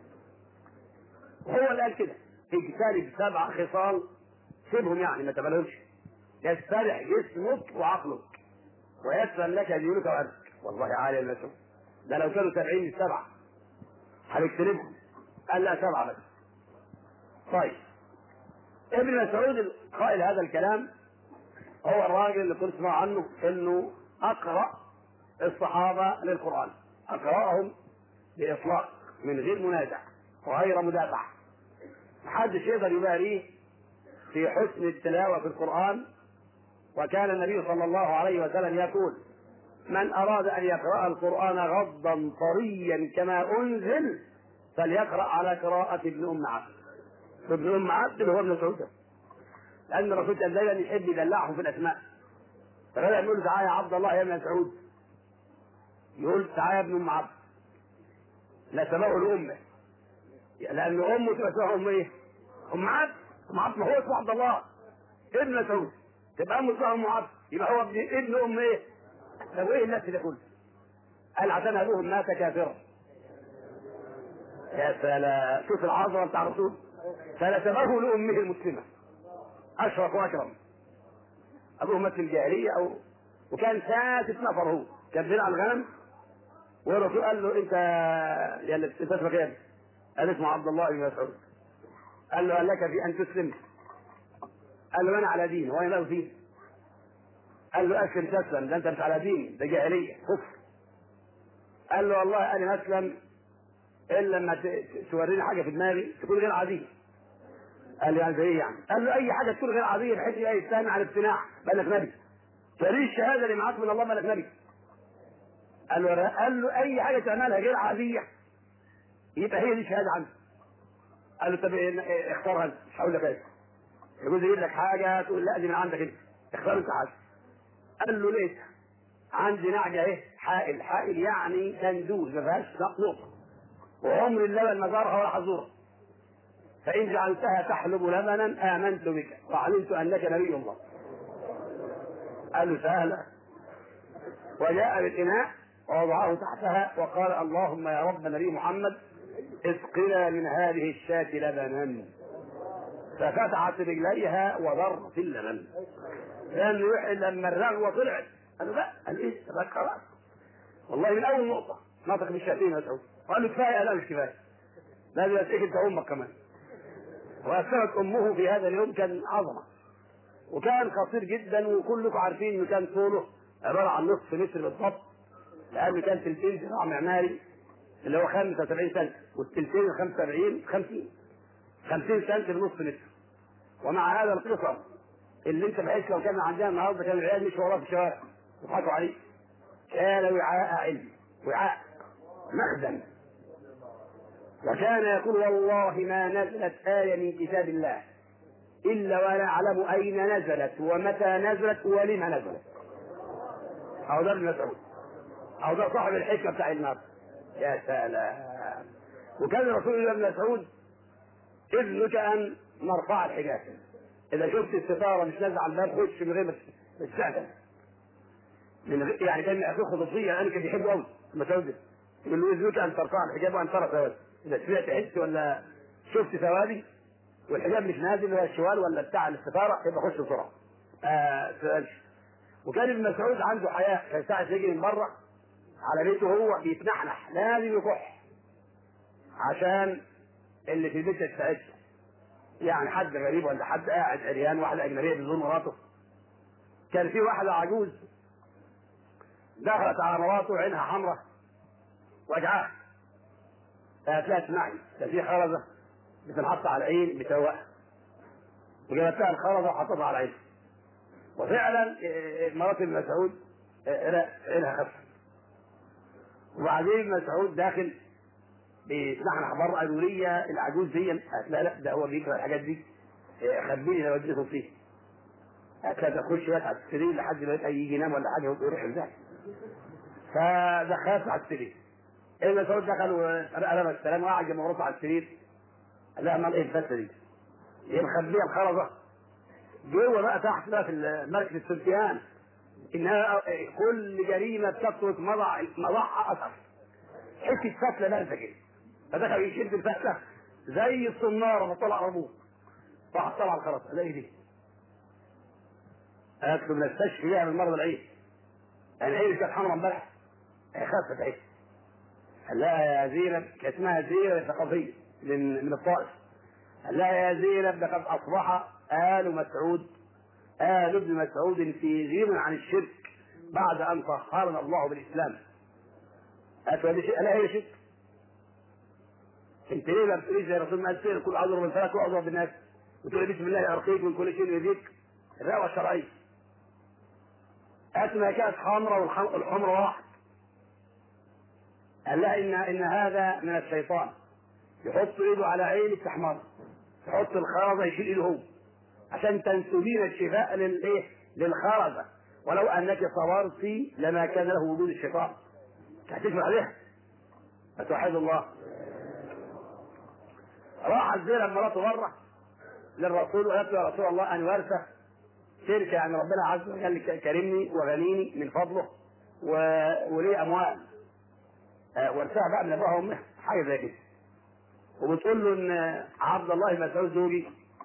وهو اللي قال كده اجتنب سبع خصال، سيبهم يعني ما تبالهمش، يستريح جسمك وعقلك ويسلم لك دينك وعرضك. والله عالي المسعود ده لو كانوا سبعين السبعه هنكتربهم، قال لا سبعه بس. طيب ابن مسعود قائل هذا الكلام هو الراجل اللي كنت اسمع عنه انه اقرا الصحابه للقران، اقراهم باطلاق من غير منازع وغير مدافع، محدش يقدر يباريه في حسن التلاوه في القران. وكان النبي صلى الله عليه وسلم يقول: من اراد ان يقرا القران غضا طريا كما انزل فليقرا على قراءه ابن ام عبد. ابن ام عبد اللي هو ابن مسعود، لان الرسول كان دايما يحب يدلعهم في الاسماء، فبدا يقول له: تعالى يا عبد الله يا ابن مسعود، يقول: تعالى يا ابن ام عبد، نسبه لامه، لان امه تبقى اسمها ام ايه؟ ام عبد. ام عبد ما هو اسمه عبد الله ابن مسعود، تبقى امه اسمها ام عبد، يبقى هو ابن ابن ام ايه؟ طب ايه الناس ده كله؟ قال: عشان ابوهم مات كافرا. يا سلام، شوف العظمه بتاع الرسول، فنسبه لامه المسلمه اشرف واكرم. ابوه مات في الجاهليه او وكان سادس نفر، هو كان بيلعب الغنم، والرسول قال له: انت يا اللي انت اسمك ايه؟ قال: اسمه عبد الله بن مسعود. قال له: هل لك في ان تسلم؟ قال له: انا على دين. وانا له فيه؟ قال له: اسلم تسلم، ده انت مش على دين، ده جاهليه كفر. قال له: والله انا ما اسلم الا لما توريني حاجه في دماغي تكون غير عاديه. قال له: يعني زي ايه يعني؟ قال له: اي حاجه تكون غير عاديه بحيث ايه يستنى على الاقتناع بانك نبي، فريش الشهاده اللي معاك من الله بانك نبي. قال له: قال له: اي حاجه تعملها غير عاديه يبقى هي دي شهاده عندك. قال له: طب اختارها انت، مش هقول لك ايه. يقول يجيب لك حاجه تقول لا دي من عندك انت، اختار انت حاجه. قال له: ليه؟ عندي نعجه ايه؟ حائل. حائل يعني تندوز ما فيهاش نقطه، وعمر اللبن ما زارها ولا حزورها، فإن جعلتها تحلب لبنا آمنت بك وعلمت أنك نبي الله. قال له: سهلة. وجاء بالإناء ووضعه تحتها وقال: اللهم يا رب نبي محمد اسقنا من هذه الشاة لبنا. ففتحت رجليها وضرت اللبن، لأنه لما الرغوة طلعت قال له: لا، قال إيه؟ خلاص والله من أول نقطة نطق بالشاتين مسعود. قال له: كفاية. لا مش كفاية، لازم أسئلك أنت أمك كمان. وأسلمت أمه في هذا اليوم، كان عظمة وكان خطير جدا، وكلكم عارفين إنه كان طوله عبارة عن نصف متر بالضبط، لأنه كان تلتين ذراع معماري اللي هو خمسة وسبعين سنتي، والتلتين خمسة وسبعين خمسين خمسين سنتي بنصف متر. ومع هذا القصر اللي أنت بحيث لو كان عندنا النهارده كان العيال مش وراه في الشوارع يضحكوا عليه، كان وعاء علم، وعاء مخزن. وكان يقول: والله ما نزلت آية من كتاب الله إلا وأنا أعلم أين نزلت ومتى نزلت ولما نزلت. أو ده ابن مسعود، أو ده صاحب الحكمة بتاع النار. يا سلام. وكان الرسول يقول لابن مسعود اذنك ان نرفع الحجاب، اذا شفت الستاره مش نازله على الباب خش من غير ما تستعجل، من غير يعني كان اخوه خصوصيه انا كان بيحبه قوي مسعود، يقول له اذنك ان ترفع الحجاب وان ترى ثوابي، اذا سمعت حس ولا شفت ثوابي والحجاب مش نازل ولا الشوال ولا بتاع الستاره يبقى خش بسرعه. آه سؤالش. وكان ابن مسعود عنده حياء، كان ساعه يجي من بره على بيته هو بيتنحنح لازم يكح عشان اللي في البيت يستعد، يعني حد غريب ولا حد قاعد عريان، واحده اجنبيه بتزور مراته. كان في واحده عجوز دخلت على مراته عينها حمراء وجعها، قالت لها اسمعي ده في خرزه بتنحط على العين بتوقها، وجابت لها الخرزه وحطتها على العين، وفعلا مرات ابن مسعود عينها خفت. وبعدين ابن مسعود داخل بيتنحنح بره، قالوا لي العجوز دي، قالت لا لا ده هو بيكره الحاجات دي، خبيني لو اديته فيه. قالت لا تخش بس على السرير لحد ما يجي ينام ولا حاجه ويروح يرجع. فدخلت على السرير، ابن مسعود دخل ورمى السلام وقعد جنب مراته على السرير، قال لها امال ايه الفتره دي؟ هي مخبيه الخرزه جوه بقى تحت بقى في مركز السلطان، انها كل جريمه بتترك مضع مضعها اثر، حته فتله نازله كده، فدخل يشد الفتله زي الصناره ما طلع ابوه راح طلع الخرزه. الاقي دي قالت له بنستشفي بيها من مرض العين، العين كانت حمراء امبارح خفت عين. قال لها يا زينب، كانت اسمها زينب الثقفيه من من الطائف، قال لها يا زينب لقد اصبح آل مسعود آل ابن مسعود في غنى عن الشرك بعد ان طهرنا الله بالاسلام. قالت له شيء؟ لا هي شرك. انت ليه ما بتقوليش زي الرسول ما قال كل اعذر بالفلك واعذر بالناس، وتقول بسم الله ارقيك من كل شيء يؤذيك؟ الرأوة الشرعيه. قالت ما كانت حمراء والحمر واحد. قال لها ان ان هذا من الشيطان، يحط ايده على عينك تحمر، يحط الخرزه يشيل ايده هو عشان تنسبين الشفاء للايه؟ للخرزه، ولو انك صبرتي لما كان له وجود الشيطان. هتشفع عليها فتوحد الله. راح زينب مراته بره للرسول وقالت له يا رسول الله انا وارثه شركه، يعني ربنا عز وجل كرمني وغنيني من فضله و... ولي اموال آه وارثها بقى من ابوها وامها حاجه زي كده، وبتقول له ان عبد الله بن مسعود زوجي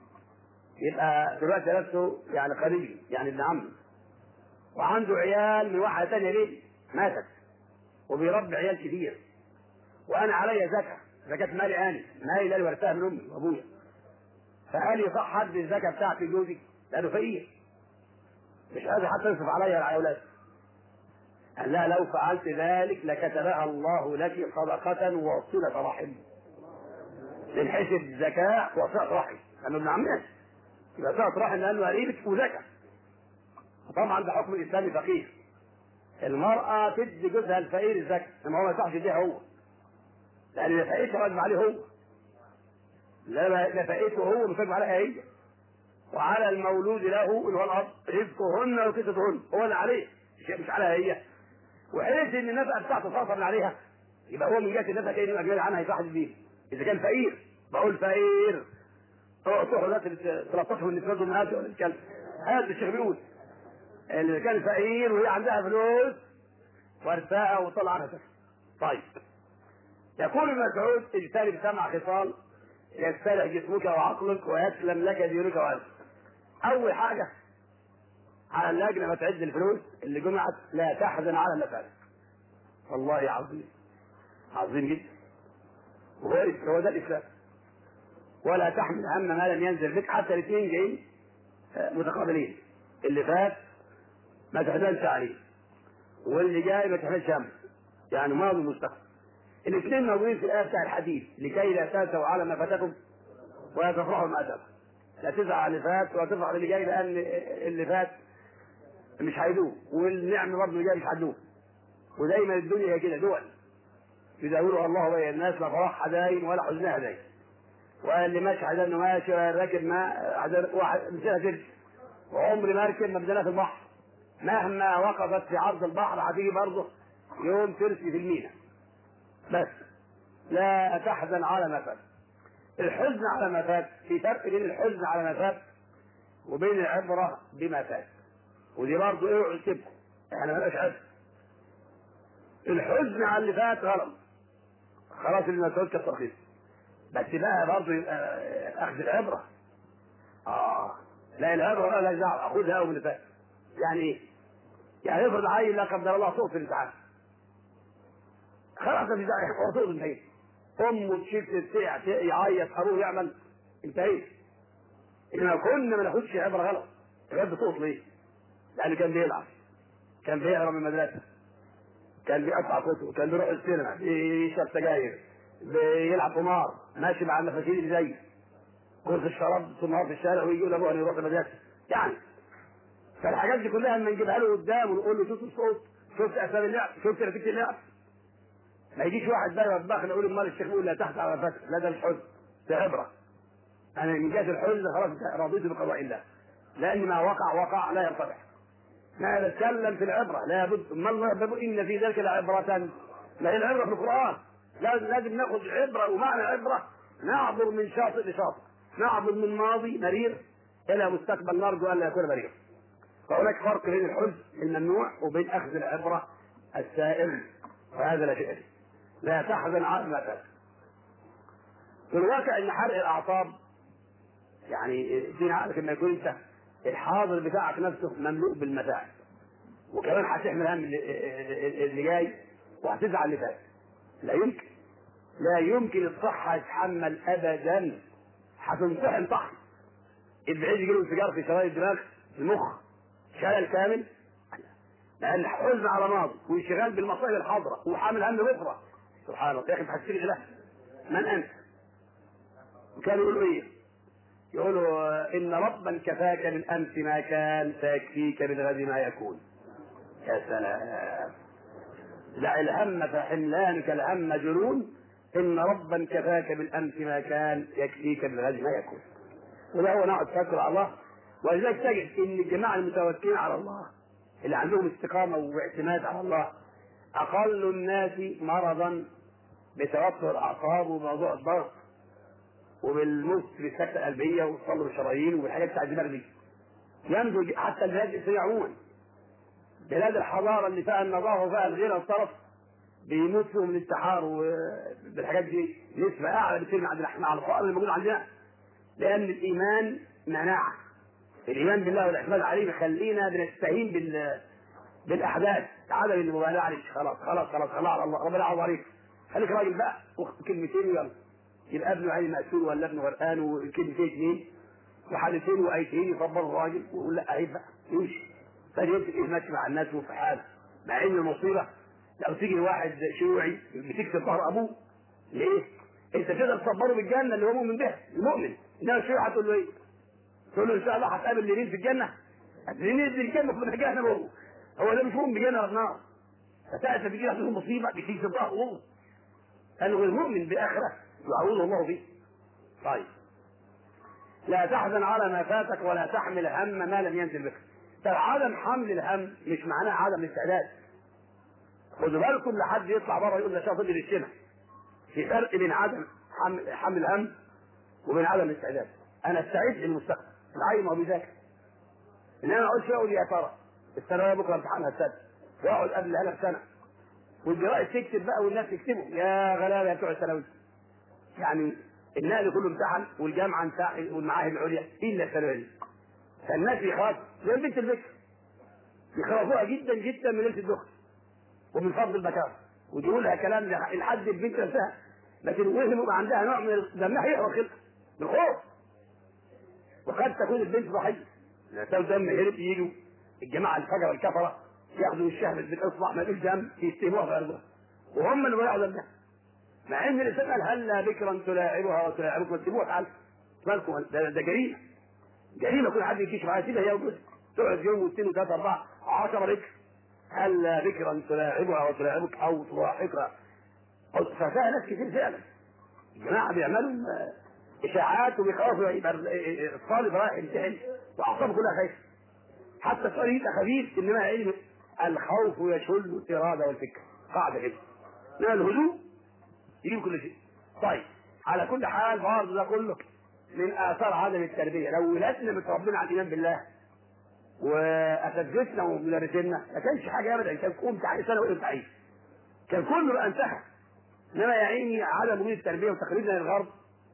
يبقى دلوقتي نفسه يعني قريبي يعني ابن عمي، وعنده عيال من واحده ثانيه ليه ماتت وبيربي عيال كتير، وانا عليا زكاه زكاه مالي، انا مالي اللي ورثتها من امي وابويا، فقال لي صح حد الزكاه بتاعتي جوزي لانه فقير مش قادر حتى يصرف عليا على اولادي. قال لا لو فعلت ذلك لكتبها الله لك صدقه وصله رحم، من حيث الزكاه وصله رحم لانه ابن عمك، يبقى صله رحم لانه قريبك وزكاه. طبعا ده حكم الاسلامي فقير، المراه تدي جوزها الفقير الزكاه، انما هو ما يصحش يديها هو، لان نفقته واجب عليه هو، لا نفقته هو مش واجب عليها هي، وعلى المولود له اللي هو الاب رزقهن وكسوتهن هو اللي عليه مش عليها هي، وحيث ان النفقه بتاعته صرفا من عليها يبقى هو من جهه النفقه كان الاجنبي عنها يصحش بيه. اذا كان فقير بقول فقير تروحوا الناس تلطفوا من النسوان والمهات ولا الكلب، هذا الشيخ بيقول اللي كان فقير وهي عندها فلوس وارثاها وطلع عنها سكن. طيب يقول ابن مسعود اجتنب سبع خصال يسترح جسمك وعقلك ويسلم لك دينك وعرضك. اول حاجه على اللجنه ما تعد الفلوس اللي جمعت لا تحزن على النفاذ. والله عظيم عظيم جدا، وهو ده الاسلام. ولا تحمل هم ما لم ينزل بك، حتى الاثنين جايين متقابلين، اللي فات ما تحزنش عليه واللي جاي ما تحملش هم، يعني ماضي ومستقبل الاثنين موجودين في الايه بتاع الحديث، لكي لا تأسوا على ما فاتكم ولا تفرحوا ما اتاكم. لا تزعل على اللي فات ولا تفرح اللي جاي، لان اللي فات مش هيدوم والنعم برضه اللي جاي مش هتدوم. ودايما الدنيا هي كده دول يداولها الله بين الناس، لا فرحها دايم ولا حزنها دايم، واللي ماشي حزن انه ماشي راكب ما واحد مثلها كده، وعمري ما اركب مبدأنا في البحر مهما وقفت في عرض البحر هتيجي برضه يوم ترسي في المينا. بس لا تحزن على ما فات. الحزن على ما فات، في فرق بين الحزن على ما فات وبين العبرة بما فات، ودي برضه ايه عتبكم، احنا مالناش حزن. الحزن على اللي فات غلط، خلاص اللي مسؤول كالترخيص، بس بقى برضه يبقى اخذ العبرة. اه لا العبرة لا لا دعوة، اخذها من اللي فات. يعني ايه؟ يعني افرض عيل لا قدر الله صوت في الامتحان، خلاص مفيش داعي، هو صوت انتهيت، امه تشيك يعيط، ابوه يعمل، انتهيت. إنما كنا ما ناخدش عبرة غلط. الواد بصوت ليه؟ لأنه كان بيلعب، كان بيهرب من المدرسة، كان بيقطع كتب، كان بيروح السينما، بيشرب سجاير، بيلعب قمار، ماشي مع المفاتيح اللي زي كرة الشراب طول النهار في الشارع، ويجي يقول لابوه أنا يروح المدرسة. يعني فالحاجات دي كلها لما نجيبها له قدام ونقول له شوف الصوت، شفت أسباب اللعب، شفت نتيجة اللعب، ما يجيش واحد بقى يطبخنا يقول امال الشيخ يقول لا تحت على فتح، لا ده مش حزن، ده عبرة. أنا من جهة الحزن خلاص رضيت بقضاء الله، لأن ما وقع وقع لا يرتفع. ما نتكلم في العبرة لابد، ما الله يقول إن في ذلك لعبرة، ما هي العبرة في القرآن، لازم ناخذ عبرة، ومعنى عبرة نعبر من شاطئ لشاطئ، نعبر من ماضي مرير إلى مستقبل نرجو أن لا يكون مرير. فهناك فرق بين الحزن الممنوع وبين أخذ العبرة السائغ، وهذا لا شيء فيه. لا تحزن على ما فات. في الواقع ان حرق الاعصاب يعني دين عقلك لما يكون انت الحاضر بتاعك نفسه مملوء بالمتاعب، وكمان هتحمل هم اللي جاي وهتزعل اللي فات. لا يمكن، لا يمكن الصحة تتحمل ابدا، هتنطحن طحن. البعيد يجيله انفجار في شرايين الدماغ، المخ شلل كامل، لان حزن على ماضي وانشغال بالمصائب الحاضرة وحامل هم بكره. سبحان الله يا اخي، تحسين اله من انت؟ وكانوا يقولوا ايه؟ يقولوا ان ربا كفاك من امس ما كان فيكفيك من غد ما يكون. يا سلام، دع الهم فحملانك الهم جنون، ان ربا كفاك من امس ما كان يكفيك من غد ما يكون. وده هو نوع التوكل على الله. ولذلك تجد ان الجماعه المتوكلين على الله اللي عندهم استقامه واعتماد على الله اقل الناس مرضا بتوتر الاعصاب وموضوع الضغط وبالموت بالسكتة القلبية والصلب الشرايين والحاجات بتاع الدماغ دي. ينتج حتى البلاد الإسلامية عموما، بلاد الحضارة اللي فيها النظافة وفيها الغيرة والطرف بيموت فيهم الانتحار وبالحاجات دي نسبة أعلى بكثير من عندنا احنا على الفقر اللي موجود عندنا، لأن الإيمان مناعة. الإيمان بالله والاعتماد عليه بيخلينا بنستهين بال بالأحداث، عدم المبالاة عليك، خلاص خلاص خلاص خلاص على الله، ربنا يعوض عليك، خليك راجل بقى وكلمتين ويلا. يبقى ابنه عيل مأسور ولا ابنه غرقان وكلمتين اثنين وحالتين وايتين يصبر الراجل ويقول لا عيب بقى يمشي، فيمسك ماشي مع الناس وفي حاله. مع ان المصيبه لو تيجي واحد شيوعي بتكسر ظهر ابوه ليه؟ انت تقدر تصبره بالجنه اللي هو مؤمن بها، المؤمن. انما الشيوعي هتقول له ايه؟ تقول له ان شاء الله هتقابل لمين في الجنه؟ هتلاقيني في الجنه في جهنم، هو هو ده مش مؤمن بجنه ولا نار. فتأتي تجي له مصيبه بتكسر ظهره هو لانه غير مؤمن باخره يعوضه الله به. طيب، لا تحزن على ما فاتك ولا تحمل هم ما لم ينزل بك. طيب عدم حمل الهم مش معناه عدم الاستعداد. خدوا بالكم لحد يطلع بره يقول ده شاطر للشمع. في فرق بين عدم حمل, حمل الهم وبين عدم الاستعداد. انا استعد للمستقبل، العيل ما هو بيذاكر، انما انا اقول شويه اقول يا ترى الثانويه بكره امتحانها السنه واقعد قبل هلا بسنه والجرائد تكتب بقى والناس تكتبوا يا غلابه بتوع الثانوي. يعني النقل كله امتحن والجامعه امتحن والمعاهد العليا الا الثانويه. فالناس يخاف زي البنت البكر يخافوها جدا جدا من ليله الدخل ومن فضل البكاء، وتقول لها كلام لحد البنت نفسها، لكن وهم عندها نوع من دمها يحرق خلقها بالخوف. وقد تكون البنت ضحيه، لو دم هرب يجوا الجماعه الفجر والكفره ياخذوا الشهوه بالاصبع ما يقولش دم يستلموها في ارضها وهم اللي ضيعوا دمها. مع ان الانسان قال هلا بكرا تلاعبها وتلاعبك وتسيبوها في حالها. مالكم ده, ده جريمه، جريمه كل حد يكشف عليها سيبها هي وجوزها تقعد يوم واثنين وثلاثه اربعه عشره بكر. هلا بكرا تلاعبها وتلاعبك او تضحكها. ففيها ناس كتير فعلا الجماعه بيعملوا اشاعات وبيخافوا يبقى الطالب رايح يمتحن واعصابه كلها خايفه. حتى السؤال يبقى خفيف، انما علم الخوف يشل الاراده والفكر، قاعده كده. انما الهدوء يجيب كل شيء. طيب على كل حال برضه ده كله من اثار عدم التربيه. لو ولادنا متربين على الايمان بالله واساتذتنا ومدرسينا ما كانش حاجه ابدا، كان كل تعيش سنه وانت تعيش، كان كله بقى انتهى. انما يا عيني عدم وجود التربيه وتقليدنا للغرب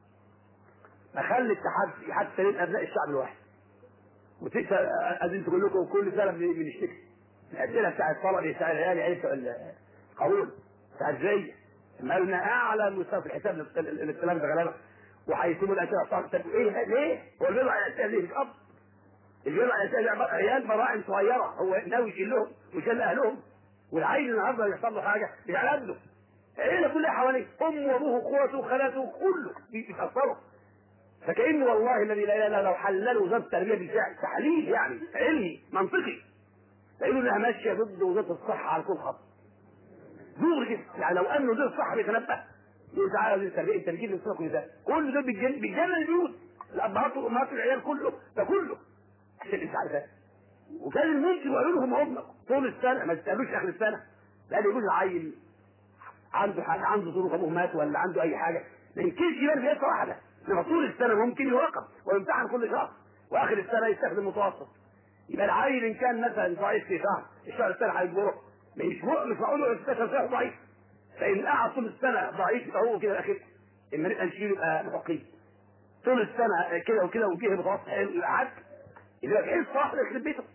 مخلي التحدي حتى لابناء الشعب الواحد. وتسال اذن تقول لكم كل سنه بنشتكي الاسئله بتاعت الطلبه بتاع العيال عيال القانون بتاع ازاي ما قلنا اعلى مستوى في الحساب الاختلاف ده غلبه وهيسيبوا الاسئله بتاعت طب ايه ليه؟ هو البيض على الاسئله ليه؟ مش اب البيض على الاسئله عيال براعم صغيره هو ناوي يشيلهم ويشيل اهلهم، والعيل النهارده يحصل له حاجه بيعلى ابنه العيله كلها حواليه امه وابوه واخواته وخالاته كله بيتاثروا. فكأنه والله الذي لا اله الا لو حللوا وزاره التربيه بالفعل تحليل يعني علمي منطقي لانه انها ماشيه ضد وزاره الصحه على كل خط دغري كده. يعني لو انه وزاره الصحه بيتنبه يقول تعالى وزاره التربيه انت بتجيب للصحه كل ده كل دول بيتجنن البيوت الابهات والامهات والعيال كله ده كله عشان انت عارف. وكان الممكن يقولوا لهم هم طول السنه ما تستقبلوش اخر السنه لان يقول العيل عنده حاجه عنده ظروف ابوه مات ولا عنده اي حاجه ما يمكنش يبان بيئه واحده. انما طول السنه ممكن يراقب ويمتحن كل شهر واخر السنه يستخدم متوسط. يبقى العيل ان كان مثلا ضعيف في شهر الشهر السنه هيجبره مش مش معقول له ستاشر شهر ضعيف. فان قعد طول السنه ضعيف يبقى هو كده اخر اما نبقى نشيله يبقى متوقيت طول السنه كده وكده وجيه متوسط قعد يبقى في صح يخرب بيته.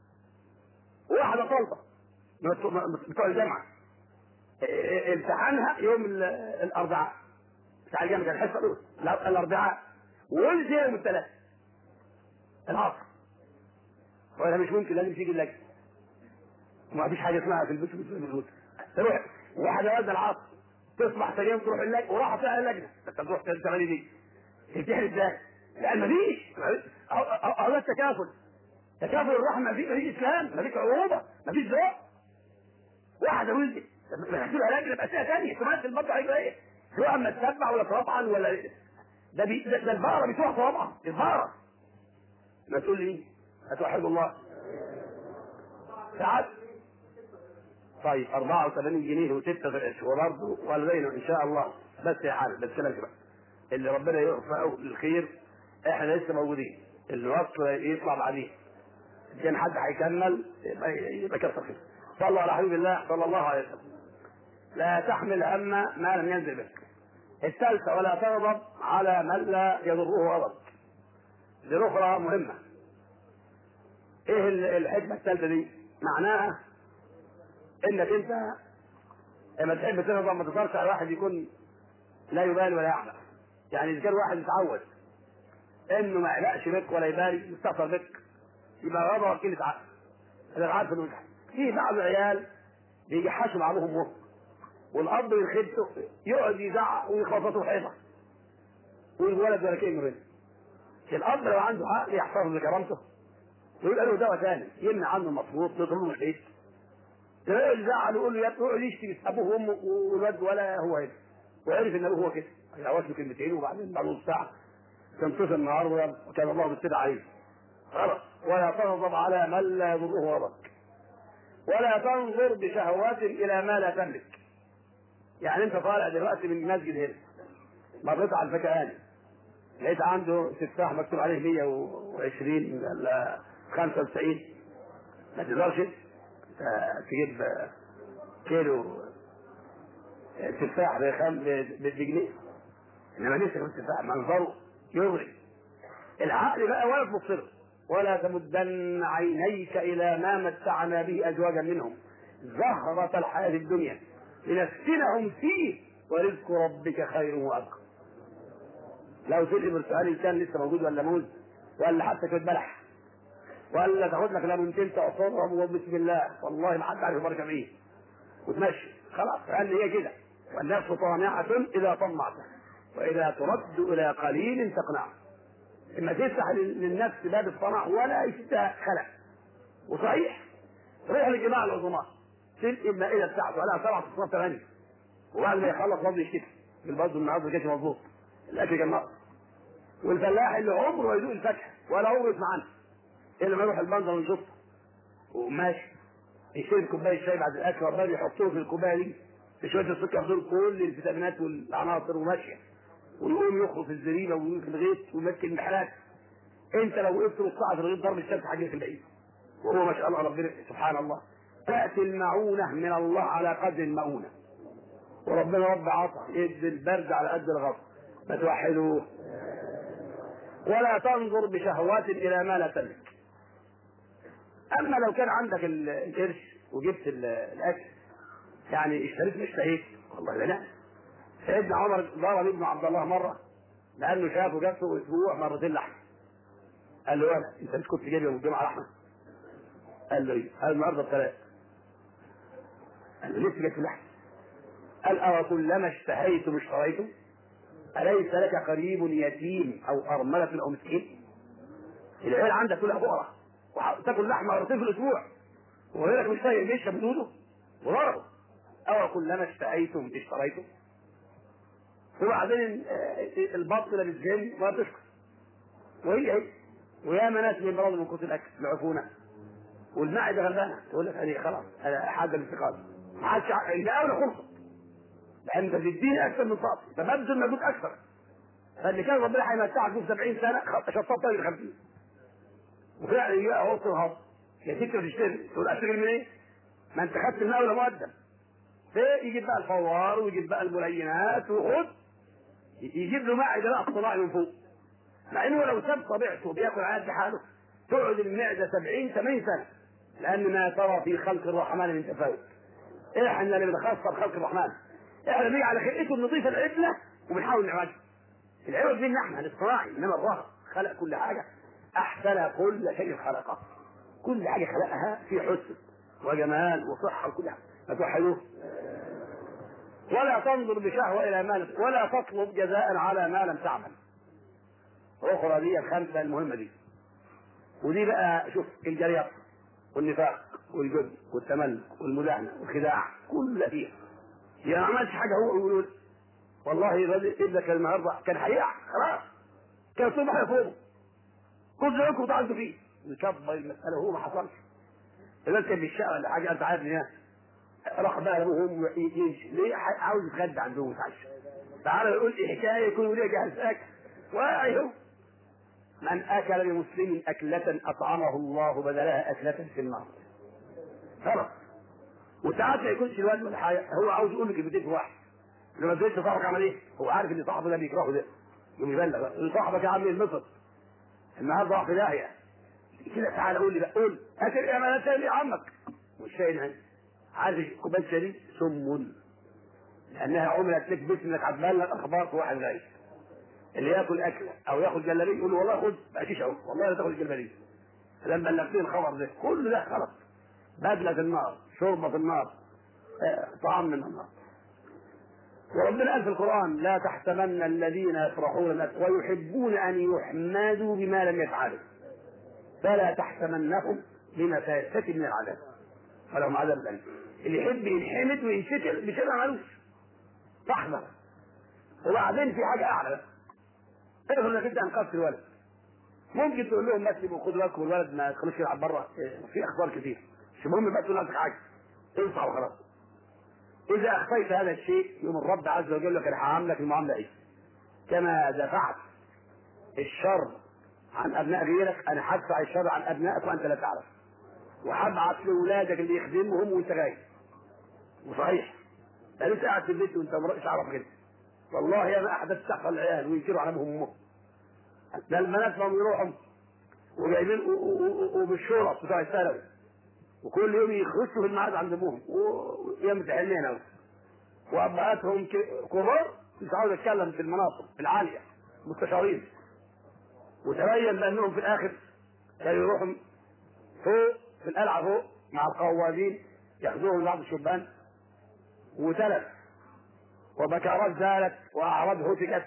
واحده طالبه بتوع الجامعه امتحانها يوم الاربعاء بتاع الجامعه كان الحصه الاولى الاربعاء ولد يوم الثلاث العصر ولا مش ممكن لازم تيجي اللجنه وما فيش حاجه اسمها في البيت في البيت تروح واحده والده العصر تصبح ثاني يوم تروح اللجنه وراحت فيها اللجنه انت تروح تعمل دي تمتحن ازاي؟ لان ما فيش هذا التكافل تكافل الرحمه ما فيش اسلام ما فيش عروبه ما فيش ذوق. واحده ولدت محسوبها لجنه باسئله ثانيه تمثل برضه هيبقى ايه؟ سواء ما تتبع ولا تربعا ولا ده بي... ده, ده البقره بتروح تربعا البقره ما تقول لي ايه؟ هتوحد الله ساعات طيب أربعة وثمانين جنيه وستة في العشر وبرضه والدينا ان شاء الله بس يا حال بس كلام كده اللي ربنا يوفقه للخير احنا لسه موجودين الوصل يطلع بعدين كان حد هيكمل يبقى كسر خير. صلى على حبيب الله صلى الله عليه وسلم. لا تحمل هم ما لم ينزل بك. الثالثة ولا تغضب على من لا يضره غضب. دي أخرى مهمة. ايه الحكمة الثالثة دي؟ معناها انك انت لما تحب تغضب ما تقدرش على واحد يكون لا يبالي ولا يعمل. يعني اذا كان واحد يتعود انه ما يقلقش بك ولا يبالي يستهتر بك يبقى غضب كلمة عقل. انا عارف انه في بعض العيال بيجحشوا بعضهم وهم والاب من خيبته يقعد يزعق ويخبطوا حيطه والولد ولا كلمه منه. الاب لو عنده عقل يحتفظ بكرامته ويبقى له دواء ثاني يمنع عنه المفروض يضربه من البيت يقعد يزعل ويقول له يقعد يشتي ابوه وامه والولد ولا هو هنا وعرف ان ابوه هو كده هيعوز له كلمتين وبعدين بعد نص ساعه تنتصر النهار وكان الله بالسد عليه. غلط. ولا تغضب على من لا يضره غضبك ولا تنظر بشهوات الى ما لا تملك. يعني انت طالع دلوقتي من المسجد هنا مريت على الفكهاني لقيت عنده تفاح مكتوب عليه مية وعشرين ولا خمسة وتسعين ما تقدرش تجيب كيلو تفاح بجنيه انما نفسك في التفاح منظره يغري. العقل بقى ولا تبصره ولا تمدن عينيك الى ما متعنا به ازواجا منهم زهرة الحياة الدنيا لنفتنهم فيه ورزق ربك خير وابقى. لو تلقي برتقال كان لسه موجود ولا موز ولا حتى كده بلح ولا تاخد لك ليمونتين تعصرهم وبسم الله والله ما حد عارف البركه فيه وتمشي خلاص. قال لي هي كده والنفس طامعه اذا طمعت واذا ترد الى قليل تقنع. اما تفتح للنفس باب الطمع ولا يفتح خلق. وصحيح روح لجماعه العظماء تلقي المائده بتاعته عليها سبعة اصناف ثمانيه وبعد ما يخلص برضه يشتكي بالبرضه النهارده كانش مظبوط الاكل كان ناقص. والفلاح اللي عمره ما يذوق الفاكهه ولا عمره يسمع عنها الا ما يروح المنظر ويشوفها وماشي يشرب كوبايه شاي بعد الاكل وبعدين يحطوه في الكوبايه دي بشويه السكر دول كل الفيتامينات والعناصر وماشيه، ويقوم يخرج في الزريبه ويمسك الغيط ويمسك المحلات. انت لو وقفت نص ساعه في الغيط ضرب الشمس حاجه في العيد، وهو ما شاء الله ربنا سبحان الله. تاتي المعونه من الله على قدر المؤونه، وربنا رب عطا يدي البرد على قد الغطا. ما توحدوه. ولا تنظر بشهوات الى ما لا تملك. اما لو كان عندك القرش وجبت الاكل يعني اشتريت مش اشتهيت والله لا. سيدنا عمر ضرب ابن عبد الله مره لانه شافه جابته اسبوع مرتين لحمه. قال له ولا انت مش كنت جايب يوم الجمعه لحمه؟ قال له ايه؟ قال النهارده بثلاث. قال له لسه جبت لحمه؟ قال أو كلما اشتهيتم اشتريتم؟ أليس لك قريب يتيم أو أرملة أو مسكين؟ العيال عندك كلها فقراء وتاكل لحمة مرتين في الأسبوع وغيرك مش طايق بيشرب دوده وضربه. أو كلما اشتهيتم اشتريتم؟ وبعدين البطن بالزين ما تشكر. وهي هي ويا ناس من برضه من كتر الأكل العفونة والمعدة غلبانة تقول لك أنا خلاص أنا حاجة الاستقامة ما عادش إلا أولى خلصت لأن أنت تديني أكثر من طاقتي فببذل مجهود أكثر. فاللي كان ربنا هيمتعك في سبعين سنة شطبت ل خمسين وفعلا يجي عرض الهضم يا ستة تشتري تقول أشتغل من إيه؟ ما أنت خدت من أولى مقدم. فيجيب بقى الفوار ويجيب بقى الملينات وخد يجيب له معدة بقى اصطناعي من فوق. مع إنه لو ساب طبيعته بياكل عاد حاله تقعد المعدة سبعين ثمانين سنة لأن ما ترى في خلق الرحمن من تفاوت. إحنا اللي بنخسر خلق الرحمن. إحنا بنيجي على خلقته النظيفة العدلة وبنحاول نعالجها. العوض بينا احنا الاصطناعي انما الله خلق كل حاجه احسن كل شيء خلقه. كل حاجه خلقها في حسن وجمال وصحه وكل حاجه. ما توحدوه. ولا تنظر بشهوه الى مال ولا تطلب جزاء على ما لم تعمل. اخرى دي الخمسه المهمه دي. ودي بقى شوف الجريئه والنفاق والجبن والتملك والمداهنه والخداع كل فيها. يعني ما عملش حاجه هو يقول والله الراجل ابنك النهارده كان هيقع خلاص كان الصبح يفوق كل ذلك وتعالوا فيه نكبر المساله وهو ما حصلش. اذا كان بالشقه ولا حاجه انت عارف ان راح بقى ابوهم ليه عاوز يتغدى عندهم ويتعشى. تعالى يقول لي حكايه يكون ليه جهاز اكل وايوه. من اكل لمسلم اكله اطعمه الله بدلها اكله في النار. خلاص. وساعات ما يكونش الواد ولا حاجه هو عاوز يقول لك كلمتين في واحد. لما تقول صاحبك عمل ايه؟ هو عارف ان صاحبه ده بيكرهه ده. يقوم يبلغ صاحبك يا عم المصر النهارده راح في داهيه. كده تعالى قول لي بقى قول هات الامانات يا عمك. والشاي هنا عارف كوبايه شاي سم لانها عملت لك باسم انك هتبلغ اخبار في واحد غير. اللي ياكل اكله او ياخد جلابيه يقول له والله خد ما فيش اهو والله لا تاخد الجلابيه. لما بلغتني الخبر ده كل ده خلاص. بدله في النار شوربه في النار طعام من النار. وربنا قال في القرآن لا تحسبن الذين يفرحون ويحبون أن يحمدوا بما لم يفعلوا فلا تحسبنهم بمفاسة من العذاب ولهم عذاب أليم. اللي يحب ينحمد وينشكر بشيء ما عملوش تحذر. وبعدين في حاجة أعلى تعرف إنك أنت أنقذت الولد ممكن تقول لهم بس خدوا بالكم الولد ما تخلوش يلعب بره في أخبار كتير مش مهم بس تقول لك حاجة انصح وخلاص. إذا أخفيت هذا الشيء يوم الرب عز وجل لك أنا هعاملك المعاملة إيه؟ كما دفعت الشر عن أبناء غيرك أنا هدفع الشر عن أبنائك وأنت لا تعرف. وهبعت لأولادك اللي يخدمهم وأنت غايب. وصحيح أنا لسه قاعد في البيت وأنت مش عارف كده. والله يا ما أحدث تحصل العيال وينكروا على أبوهم وأمهم. ده البنات لهم يروحوا وجايبين وبالشرط بتوع الثانوي وكل يوم يخشوا في الميعاد عند أبوهم ويمتحنين أوي. وابهاتهم كبار مش عاوز اتكلم في المناصب العاليه مستشارين. وتبين بانهم في الاخر كانوا يروحوا فوق في القلعه فوق مع القوادين ياخذوهم بعض الشبان وتلف وبكارات زالت واعراض هتكت.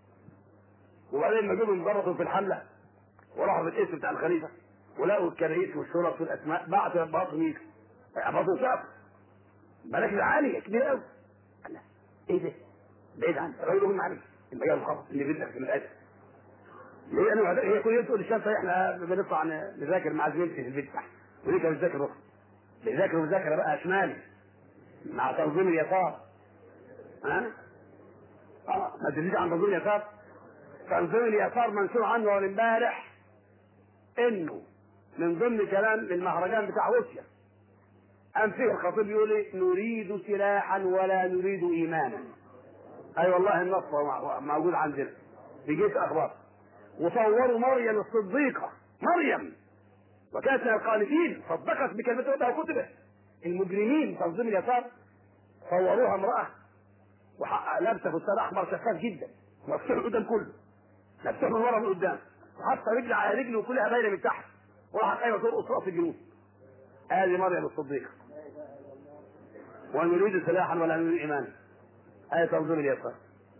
وبعدين ما جابوا انضبطوا في الحمله وراحوا في الاسم بتاع الخليفه ولقوا الكراسي والشرط والاسماء بعتوا اباط ميك اباطوا شاف مراكز عاليه كبيره قوي. ايه ده؟ بعيد عنك غيره من عليك المجال الخاص اللي بدك في الاسم. ليه انا هي كل يوم تقول الشمس احنا بنطلع نذاكر مع زميلتي في البيت تحت وليه كان بيذاكر رخص بيذاكر مذاكره بقى شمالي مع تنظيم اليسار ها؟ اه ما تزيد عن تنظيم اليسار. تنظيم اليسار منشور عنه امبارح انه من ضمن كلام المهرجان بتاع روسيا قام فيه الخطيب يقول ايه؟ نريد سلاحا ولا نريد ايمانا. اي أيوة والله النص موجود عندنا في جيش اخبار. وصوروا مريم الصديقه، مريم وكانت من القانتين صدقت بكلمته وكتبه. المجرمين تنظيم اليسار صوروها امراه لابسه فستان احمر شفاف جدا مفتوح قدام كله، مفتوح من ورا من قدام، وحاطه رجل على رجل وكلها باينه من تحت، وراحت قايمه ترقص رقص الجنود. هذه مريم الصديقه. ونريد سلاحا ولا نريد ايمانا. هذه تنظيم اليسار.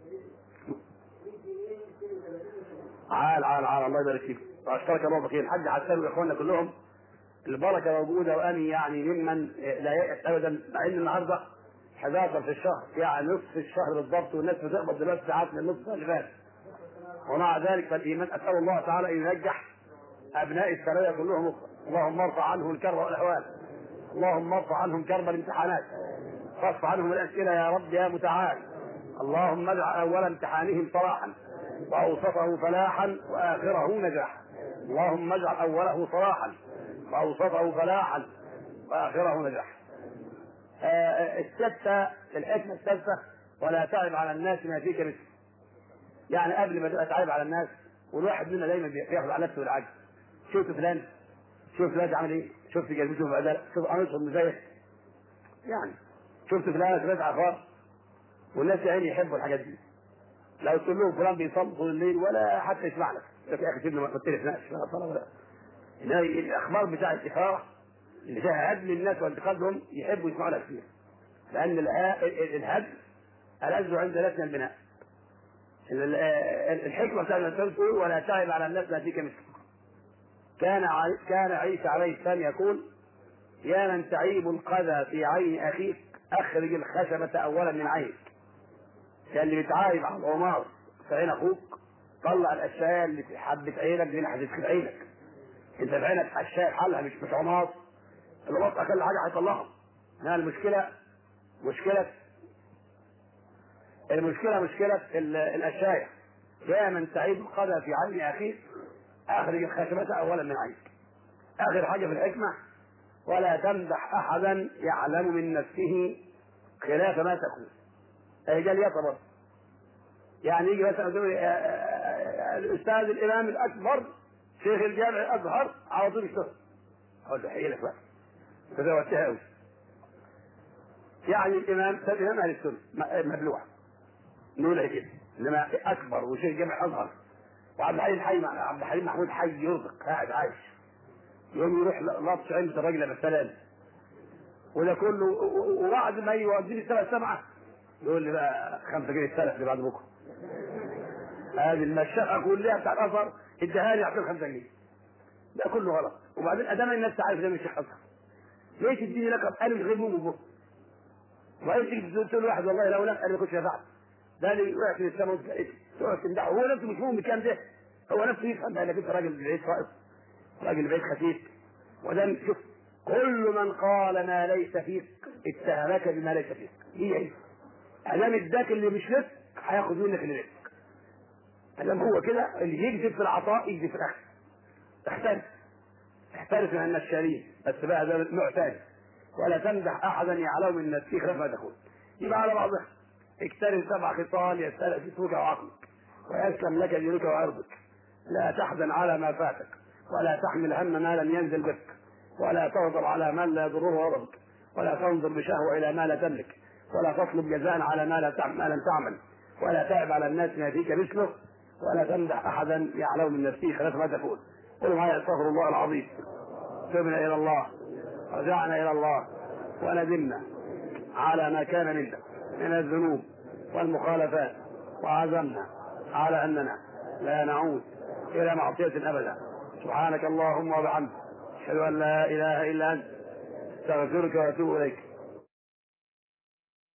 عال عال عال الله يبارك فيكم واشكرك الله بخير. الحاج حسان واخواننا كلهم البركه موجوده، واني يعني ممن لا يأس ابدا، مع ان النهارده حداشر في الشهر، يعني نصف الشهر بالضبط، والناس بتقبض دلوقتي ساعات من النصف اللي فات. ومع ذلك فالايمان اسال الله تعالى ان ينجح ابناء السرايا كلهم اخرى. اللهم ارفع عنهم الكرب والاحوال، اللهم ارفع عنهم كرب الامتحانات، فارفع عنهم الاسئله يا رب يا متعال. اللهم اجعل اول امتحانهم صلاحا واوسطه فلاحا واخره نجاحا. اللهم اجعل اوله صلاحا واوسطه فلاحا واخره نجاحا. آه السادسه الحكمه السادسه ولا تعب على الناس ما فيك مثل. يعني قبل ما تبقى تعب على الناس، والواحد منا دايما بياخذ على نفسه العجب. شفت فلان، شفت فلان عامل ايه، شفت جلبته بعدها، شوف قميصهم مزيح، يعني شفت فلان ثلاث عفار. والناس يعني يحبوا الحاجات دي. لو تقول لهم فلان بيصلي طول الليل ولا حتى يسمع لك، يا اخي سيبنا ما تلفناش صلاه ولا. الاخبار بتاع الاثاره اللي فيها هدم الناس وانتقادهم يحبوا يسمعوا لها كثير، لان الهدم ألذ عند لسنا البناء. الحكمه بتاعت الرسول تقول ولا تعب على الناس ما فيك مثل. كان كان عيسى عليه السلام يقول يا من تعيب القذى في عين اخيك اخرج الخشبه اولا من عينك. كان اللي بيتعايب على الغمار في عين اخوك طلع الاشياء اللي في حبه عينك دي هتدخل عينك. انت في عينك اشياء حلها مش مش عمار، اللي بطل كل حاجه هيطلعها. لا المشكله مشكله المشكله مشكله الاشياء. يا من تعيب القذى في عين اخيك اخرج الخشبه اولا من عينك. اخر حاجه في الحكمه ولا تمدح احدا يعلم من نفسه خلاف ما تكون. رجال يطبر، يعني يجي مثلا الاستاذ الامام الاكبر شيخ الجامع الازهر على طول يشتغل، اقول له حي لك بقى تزودتها قوي. يعني الامام الامام اهل السنه مبلوع نقول كده، انما اكبر وشيخ جامع الازهر وعبد الحليم حي عبد الحليم محمود حي يرزق قاعد عايش، يوم يروح لطش عند الراجل مثلا وده كله، وبعد ما يوديني السنه السبعه يقول لي بقى خمسة جنيه السلف اللي بعد بكره. هذه المشقه كلها بتاع الاثر اديها لي اعطيه خمسة جنيه. ده كله غلط. وبعدين ادام الناس عارف ده مش الشيخ اصلا، ليش تديني لقب انا مش غير مو بكره؟ وبعدين تيجي تقول واحد والله لو انا ما كنتش نفعت ده اللي وقعت في السماء تقعد تمدحه، هو نفسه مش مهم بكام ده، هو نفسه يفهم انك انت راجل بعيد خائف، راجل بعيد خفيف. وده شوف كل من قال ما ليس فيك اتهمك بما ليس فيك. هي هي ادام اداك اللي مش لك هياخد منك اللي لك. ادام هو كده اللي يكذب في العطاء يكذب في الاخذ. احترف احترف من النشالين، بس بقى ده نوع ثاني. ولا تمدح احدا يعلم من نفسه خلاف ما تقول. يبقى على بعضها اكترث سبع خصال يستلف جسمك وعقلك ويسلم لك دينك وعرضك. لا تحزن على ما فاتك ولا تحمل هم ما لم ينزل بك ولا تغضب على من لا يضره غضبك ولا تنظر بشهوه الى ما لا تملك ولا تطلب جزاء على ما لا تعمل ما لم تعمل ولا تعب على الناس ما فيك مثله ولا تمدح احدا يعلم من نفسه خلاف ما تقول. قل معي استغفر الله العظيم. تبنا الى الله رجعنا الى الله وندمنا على ما كان منا من الذنوب والمخالفات وعزمنا على اننا لا نعود الى معصيه ابدا. سبحانك اللهم وبحمدك اشهد ان لا اله الا انت استغفرك واتوب اليك.